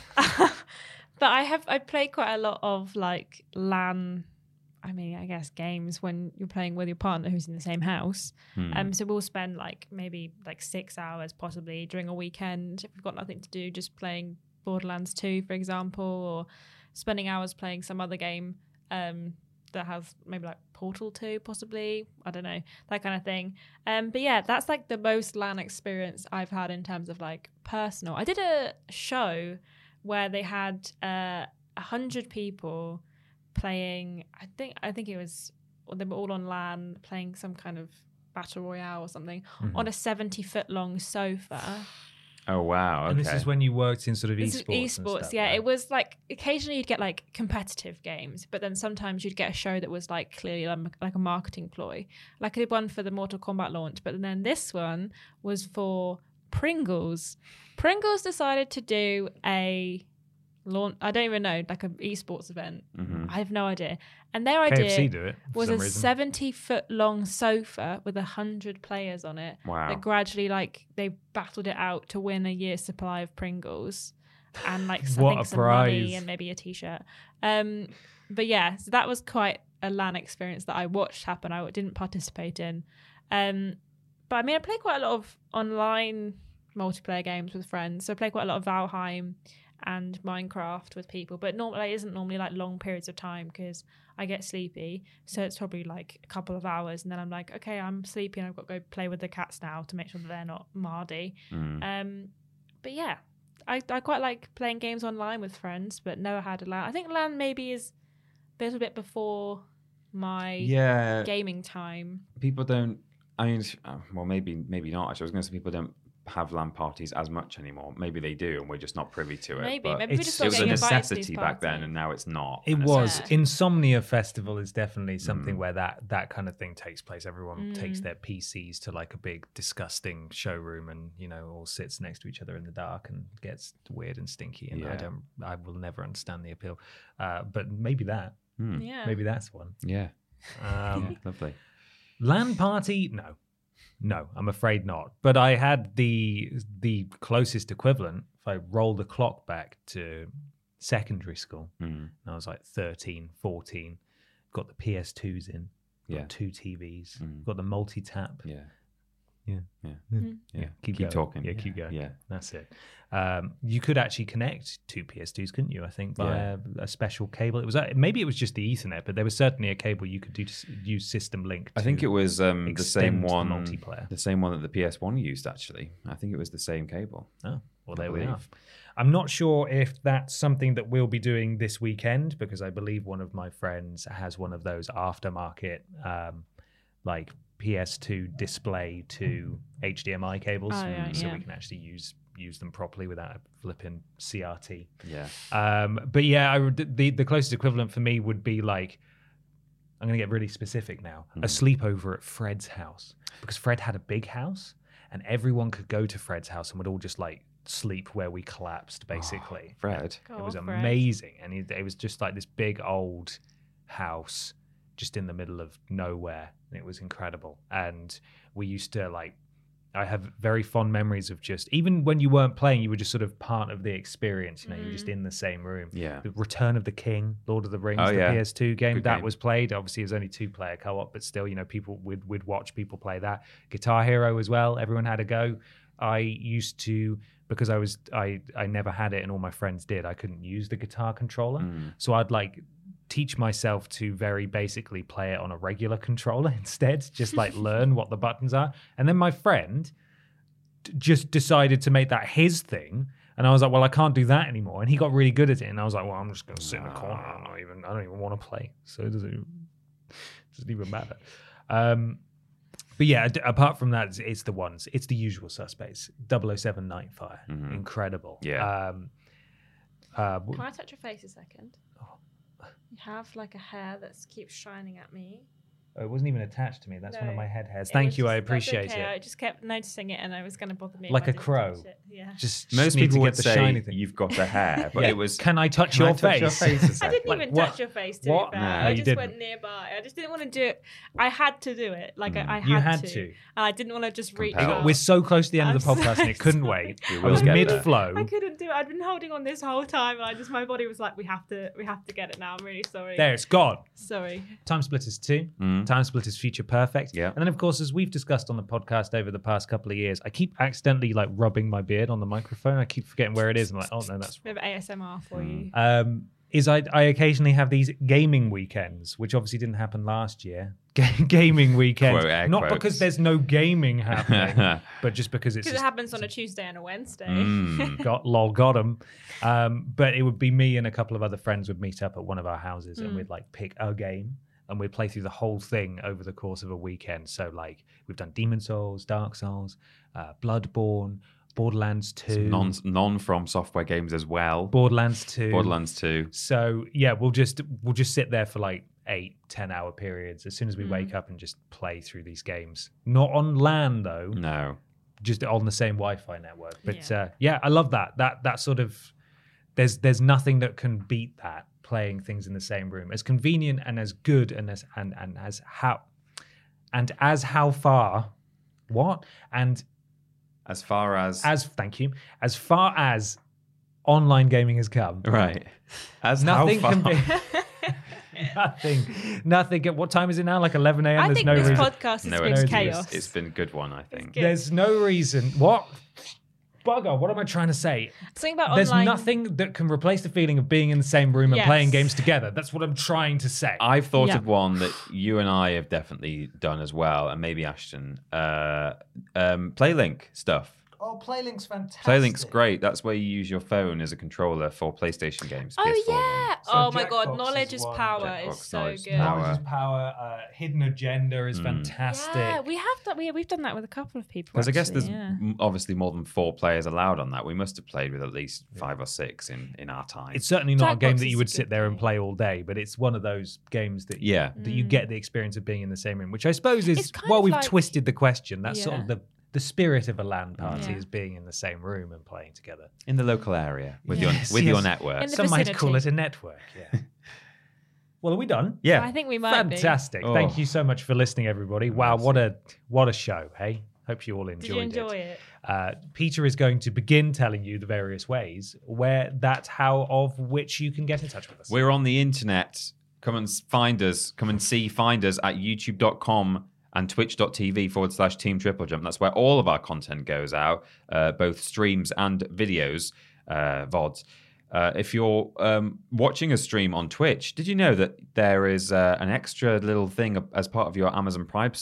I played quite a lot of like LAN, I mean, I guess games when you're playing with your partner who's in the same house. So we'll spend like maybe like 6 hours possibly during a weekend if we've got nothing to do, just playing Borderlands 2, for example, or spending hours playing some other game that has maybe like Portal 2 possibly. I don't know, that kind of thing. But yeah, that's like the most LAN experience I've had in terms of like personal. I did a show where they had 100 people playing, I think it was, they were all on LAN playing some kind of battle royale or something on a 70-foot long sofa. Oh wow! Okay. And this is when you worked in sort of esports. Stuff, yeah. Right? It was like occasionally you'd get like competitive games, but then sometimes you'd get a show that was like clearly like a marketing ploy. Like I did one for the Mortal Kombat launch, but then this one was for Pringles. Pringles decided to do a launch. I don't even know, like an esports event. I have no idea. And their idea do it was a 70-foot long sofa with 100 players on it. Wow. That gradually, like, they battled it out to win a year's supply of Pringles and like What I think a some prize. money and maybe a t-shirt. But yeah, so that was quite a LAN experience that I watched happen. I didn't participate in. But I mean, I play quite a lot of online multiplayer games with friends. So I play quite a lot of Valheim and Minecraft with people, but it isn't normally like long periods of time because I get sleepy. So it's probably like a couple of hours, and then I'm like, okay, I'm sleepy, and I've got to go play with the cats now to make sure that they're not mardy. But yeah, I quite like playing games online with friends, but never had a LAN. I think LAN maybe is a little bit before my gaming time. People don't. I mean, well, maybe not. Actually, I was going to say people don't have LAN parties as much anymore. Maybe they do, and we're just not privy to it. Maybe but we it's- just it not was a getting invited to these necessity back then, parties. and now it's not. It And was. Yeah. Insomnia Festival is definitely something where that kind of thing takes place. Everyone takes their PCs to like a big disgusting showroom and, all sits next to each other in the dark and gets weird and stinky. And Yeah. I will never understand the appeal. But maybe that. Yeah. Maybe that's one. Yeah. Um, Lovely. LAN party? No, I'm afraid not. But I had the closest equivalent. If I roll the clock back to secondary school, and I was like 13, 14, got the PS2s in, got Yeah. 2 TVs, got the multi-tap. Yeah. Yeah, keep going. talking. Yeah, keep going. Yeah. That's it. You could actually connect 2 PS2s, couldn't you? I think via a special cable. It was maybe it was just the Ethernet, but there was certainly a cable you could use System Link. I think it was the same extend the one, multiplayer. the same one that the PS1 used. Actually, I think it was the same cable. Oh, well, there I we are. believe. I'm not sure if that's something that we'll be doing this weekend because I believe one of my friends has one of those aftermarket, like PS2 display to HDMI cables, Oh, yeah, so yeah. we can actually use them properly without a flipping CRT. Yeah. But yeah, the closest equivalent for me would be like, I'm going to get really specific now, a sleepover at Fred's house because Fred had a big house and everyone could go to Fred's house and would all just like sleep where we collapsed basically. Fred. It was Oh, Fred. amazing. And it was just like this big old house just in the middle of nowhere. And it was incredible. And we used to like, I have very fond memories of just, even when you weren't playing, you were just sort of part of the experience. You know, you're just in the same room. Yeah. The Return of the King, Lord of the Rings, Oh, the yeah. PS2 game, Good that game. was played. Obviously, it was only 2-player co-op, but still, people would watch people play that. Guitar Hero as well. Everyone had a go. I used to, because I never had it and all my friends did, I couldn't use the guitar controller. So I'd like teach myself to very basically play it on a regular controller instead, just like learn what the buttons are. And then my friend just decided to make that his thing. And I was like, well, I can't do that anymore. And he got really good at it. And I was like, well, I'm just going to sit in the corner. I don't even want to play. So it doesn't even matter. But yeah, apart from that, it's the ones. It's the usual suspects. 007 Nightfire. Incredible. Yeah. Can I touch your face a second? You have like a hair that keeps shining at me. It wasn't even attached to me. That's one of No. my head hairs. It Thank was you. just- I that's appreciate okay. I it. just kept noticing it, and it was going to bother me. if Like I a didn't crow. touch it. Yeah. Just Most need to people get would the say shiny thing. you've got a hair, but Yeah. it was. Can I touch Can I your touch face? your face a I second? didn't Like, even what? touch your face. To What? be fair. No, I you just didn't. went nearby. I just didn't want to do it. I had to do it. Like I had You had to. to. And I didn't want to just reach Compelled. out. We're so close to the end of the I'm podcast, and it couldn't wait. We I will was get there. mid-flow. I couldn't do it. I'd been holding on this whole time, and my body was like, we have to get it now. I'm really sorry. There, it's gone. Sorry. Time Splitters 2, Time Splitters Future Perfect. Yeah. And then, of course, as we've discussed on the podcast over the past couple of years, I keep accidentally like rubbing my beard on the microphone. I keep forgetting where it is. I'm like, oh no, that's We have ASMR for you. I occasionally have these gaming weekends, which obviously didn't happen last year. Gaming weekends. Quote, air Not quotes. because there's no gaming happening, but just because it's Because it just happens on a Tuesday and a Wednesday. got him. But it would be me and a couple of other friends would meet up at one of our houses and we'd like pick a game and we'd play through the whole thing over the course of a weekend. So like we've done Demon Souls, Dark Souls, Bloodborne, Borderlands 2, non from software games as well. Borderlands 2. Borderlands 2. So yeah, we'll just sit there for like 8-10 hour periods as soon as we wake up and just play through these games. Not on LAN though. No. Just on the same Wi-Fi network. But yeah, I love that. That sort of there's nothing that can beat that, playing things in the same room. As convenient and as good and as how far what? And As far as thank you. As far as online gaming has come. right. As Nothing how can far? be nothing. What time is it now? Like 11 a.m. I There's think no this reason. podcast No, brings it's, chaos. it's been a good one, I think. good. There's no reason. What? Bugger, what am I trying to say? Something about There's online. nothing that can replace the feeling of being in the same room and Yes. playing games together. That's what I'm trying to say. I've thought Yeah. of one that you and I have definitely done as well, and maybe Ashton. PlayLink stuff. Oh, Playlink's fantastic. Playlink's great. That's where you use your phone as a controller for PlayStation games. Oh PS4 yeah! games. So Oh my god, Jackbox knowledge is is one. power Jackbox, is so knowledge is good. power. Knowledge is power. Hidden Agenda is fantastic. Yeah, we have done. We've done that with a couple of people. Because I guess there's actually, obviously more than 4 players allowed on that. We must have played with at least 5 or 6 in our time. It's certainly not a game Jackbox that is you a would good sit there and game. play all day, but it's one of those games that Yeah. that you get the experience of being in the same room, which I suppose is, It's kind while of we've like- twisted the question, that's sort of Yeah. the spirit of a LAN party Yeah. is being in the same room and playing together. in the local area with Yes, your yes. network. In the Some might call it vicinity. a network, yeah. Well, are we done? Yeah. I think we might be. Fantastic. Oh. Thank you so much for listening, everybody. Wow, what a show, hey? Hope you all enjoyed Did you enjoy it? Peter is going to begin telling you the various ways where of which you can get in touch with us. We're on the internet. Come and find us. Come and find us at youtube.com and twitch.tv/Team Triple Jump. That's where all of our content goes out, both streams and videos, VODs. If you're watching a stream on Twitch, did you know that there is an extra little thing as part of your Amazon Prime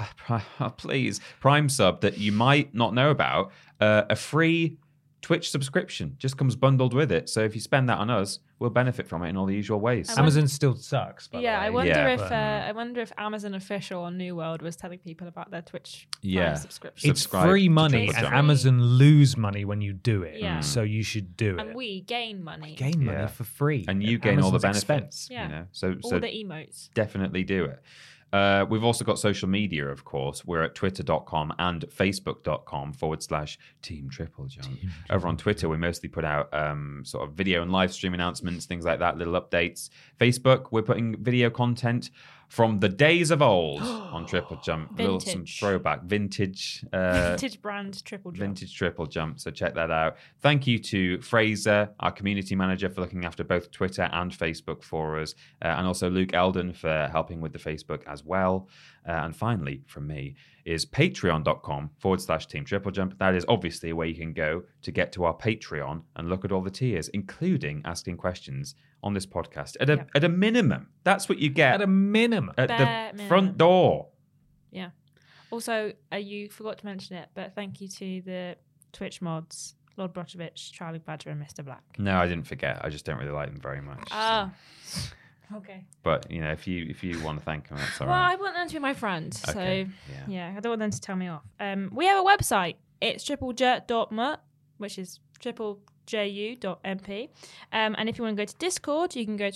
sub that you might not know about? A free Twitch subscription just comes bundled with it. So if you spend that on us, we'll benefit from it in all the usual ways. Amazon still sucks, by Yeah, the way. I wonder Yeah, if but- I wonder if Amazon official on New World was telling people about their Twitch Prime Yeah. subscription. It's subscribe free to money, Triple and Jump. Amazon lose money when you do it. Yeah. So you should do and it. we gain money. Gain money Yeah. for free. And you at gain all the Amazon's benefits. expense. Yeah. You know? So All the emotes. definitely do it. We've also got social media, of course. We're at twitter.com and facebook.com/Team Triple Jump. Over on Twitter, we mostly put out sort of video and live stream announcements, things like that, little updates. Facebook, we're putting video content from the days of old on Triple Jump. Some Vintage. throwback, vintage. Vintage brand Triple Jump. Vintage Triple Jump, so check that out. Thank you to Fraser, our community manager, for looking after both Twitter and Facebook for us, and also Luke Eldon for helping with the Facebook as well. And finally, from me, is patreon.com/Team Triple Jump. That is obviously where you can go to get to our Patreon and look at all the tiers, including asking questions on this podcast. At a minimum, that's what you get At a minimum. at Bare the minimum. front door. Yeah. Also, you forgot to mention it, but thank you to the Twitch mods, Lord Brotovich, Charlie Badger, and Mr. Black. No, I didn't forget. I just don't really like them very much. Ah. Okay. But you know, if you want to thank them, that's all Well, right. I want them to be my friend, so Okay, yeah, I don't want them to tell me off. We have a website. It's triplejut.mut, which is triplejut.mp. And if you want to go to Discord, you can go to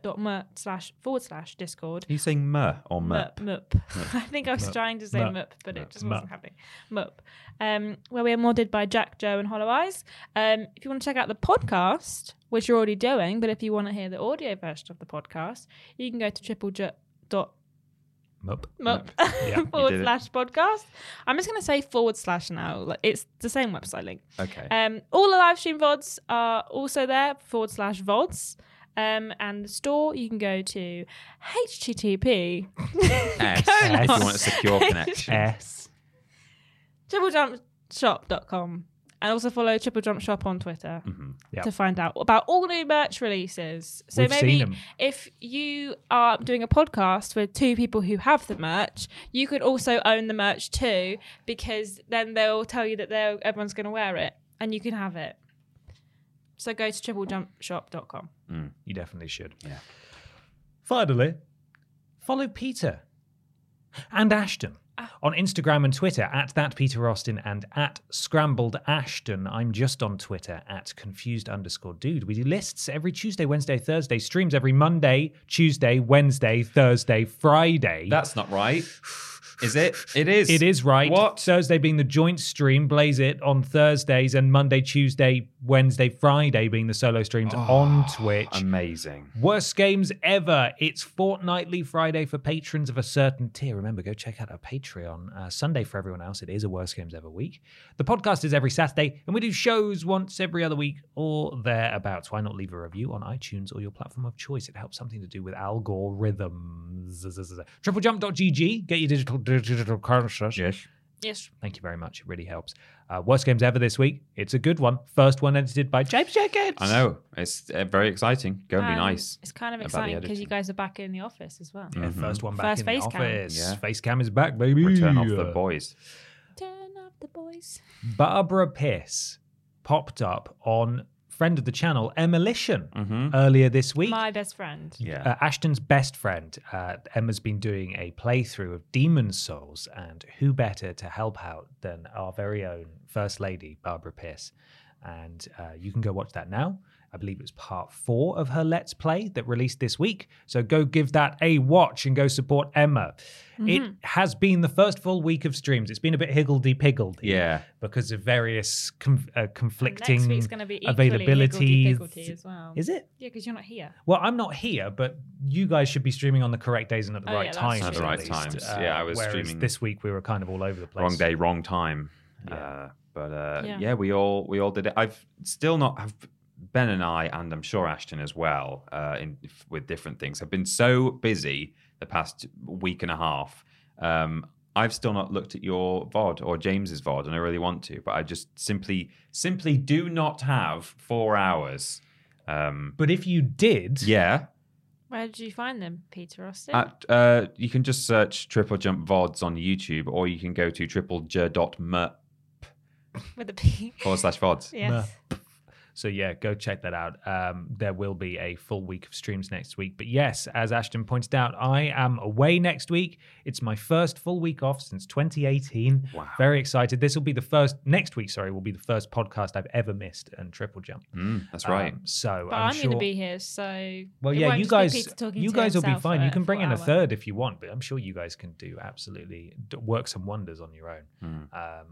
triplejut.mut//Discord. Are you saying muh or mup? Mup. I think I was trying to say Mup. mup, but it Mup. just Mup. wasn't happening. Mup. Where we are modded by Jack, Joe, and Hollow Eyes. If you want to check out the podcast, which you're already doing, but if you want to hear the audio version of the podcast, you can go to triplejut.mup Mup. Yeah, you did it. /podcast. I'm just going to say / now. Like, it's the same website link. Okay. All the live stream VODs are also there /VODs. And the store, you can go to http S, if you want a secure connection. S. triplejumpshop.com, and also follow Triple Jump Shop on Twitter Yep. to find out about all new merch releases. So We've seen maybe 'em. if you are doing a podcast with 2 people who have the merch, you could also own the merch too, because then they'll tell you that everyone's going to wear it and you can have it. So go to triplejumpshop.com. You definitely should. Yeah. Finally, follow Peter and Ashton on Instagram and Twitter at @PeterAustin and at @ScrambledAshton. I'm just on Twitter at @confused_dude. We do lists every Tuesday, Wednesday, Thursday, streams every Monday, Tuesday, Wednesday, Thursday, Friday. That's not right. Is it? It is. It is right. What? Thursday being the joint stream, Blaze It on Thursdays, and Monday, Tuesday, Wednesday, Friday being the solo streams on Twitch. Amazing. Worst games ever. It's fortnightly Friday for patrons of a certain tier. Remember, go check out our Patreon. Sunday for everyone else. It is a Worst Games Ever week. The podcast is every Saturday, and we do shows once every other week or thereabouts. Why not leave a review on iTunes or your platform of choice? It helps something to do with algorithms. Triplejump.gg. Get your digital currency. Yes. Yes. Thank you very much. It really helps. Worst Games Ever this week. It's a good one. First one edited by James Jenkins. I know. It's very exciting. Go and be nice. It's kind of about the exciting because you editing. guys are back in the office as well. Yeah, first one back First in the face cam. office. Yeah. Face cam is back, baby. Return off the boys. Turn off the boys. Barbara Pierce popped up on friend of the channel, Emilition, earlier this week. My best friend. Yeah. Ashton's best friend. Emma's been doing a playthrough of Demon's Souls, and who better to help out than our very own First Lady, Barbara Pierce. And you can go watch that now. I believe it's part 4 of her Let's Play that released this week. So go give that a watch and go support Emma. It has been the first full week of streams. It's been a bit higgledy-piggledy. Yeah. Because of various conflicting Next week's going to be equally availability. higgledy-piggledy as well. Is it? Yeah, because you're not here. Well, I'm not here, but you guys should be streaming on the correct days and at the right that's times. true. At the right least. times. Yeah, I was whereas streaming this week we were kind of all over the place. wrong day, wrong time. Yeah. Yeah, we all did it. I've still not. Ben and I, and I'm sure Ashton as well, with different things, have been so busy the past week and a half. I've still not looked at your VOD or James's VOD, and I really want to, but I just simply do not have 4 hours. But if you did, Yeah. Where did you find them, Peter Austin? You can just search Triple Jump VODs on YouTube, or you can go to triplej.me With a P. /VODs. Yeah. So yeah, go check that out. There will be a full week of streams next week. But yes, as Ashton pointed out, I am away next week. It's my first full week off since 2018. Wow. Very excited. Next week, will be the first podcast I've ever missed and Triple Jump. That's right. So But I'm I'm sure. going to be here, so. Well, it yeah, won't you just be guys, Peter talking you to guys will be himself fine. for You can bring in a 4 third if you want, but I'm sure you guys can do absolutely work some wonders on your own.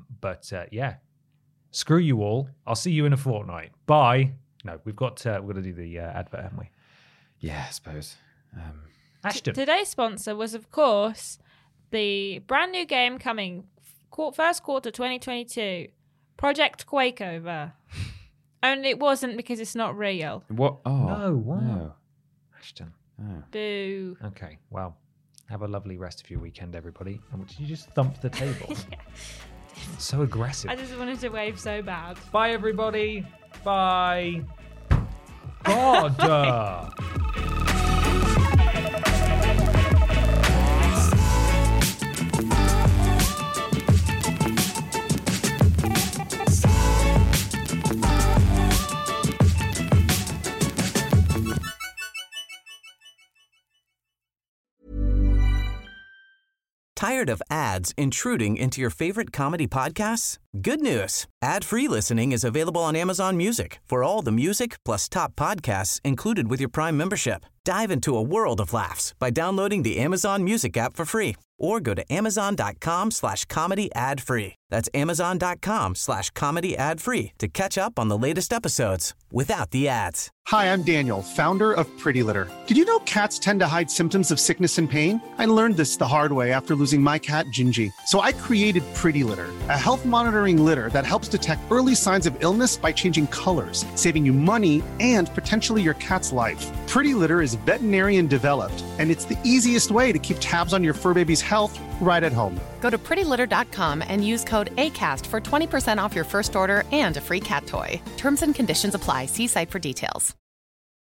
Yeah, screw you all. I'll see you in a fortnight. Bye. No, we've got to do the advert, haven't we? Yeah, I suppose. Ashton. Today's sponsor was, of course, the brand new game coming first quarter 2022, Project Quakeover. Only it wasn't because it's not real. What? Oh, No, wow. no. Ashton. Oh. Boo. Okay, well, have a lovely rest of your weekend, everybody. And did you just thump the table? So aggressive. I just wanted to wave so bad. Bye, everybody. Bye. God. Tired of ads intruding into your favorite comedy podcasts? Good news. Ad-free listening is available on Amazon Music for all the music plus top podcasts included with your Prime membership. Dive into a world of laughs by downloading the Amazon Music app for free or go to amazon.com/comedy ad-free. That's amazon.com/comedy ad-free to catch up on the latest episodes without the ads. Hi, I'm Daniel, founder of Pretty Litter. Did you know cats tend to hide symptoms of sickness and pain? I learned this the hard way after losing my cat, Gingy. So I created Pretty Litter, a health monitoring litter that helps detect early signs of illness by changing colors, saving you money and potentially your cat's life. Pretty Litter is veterinarian developed, and it's the easiest way to keep tabs on your fur baby's health right at home. Go to prettylitter.com and use code ACAST for 20% off your first order and a free cat toy. Terms and conditions apply. See site for details.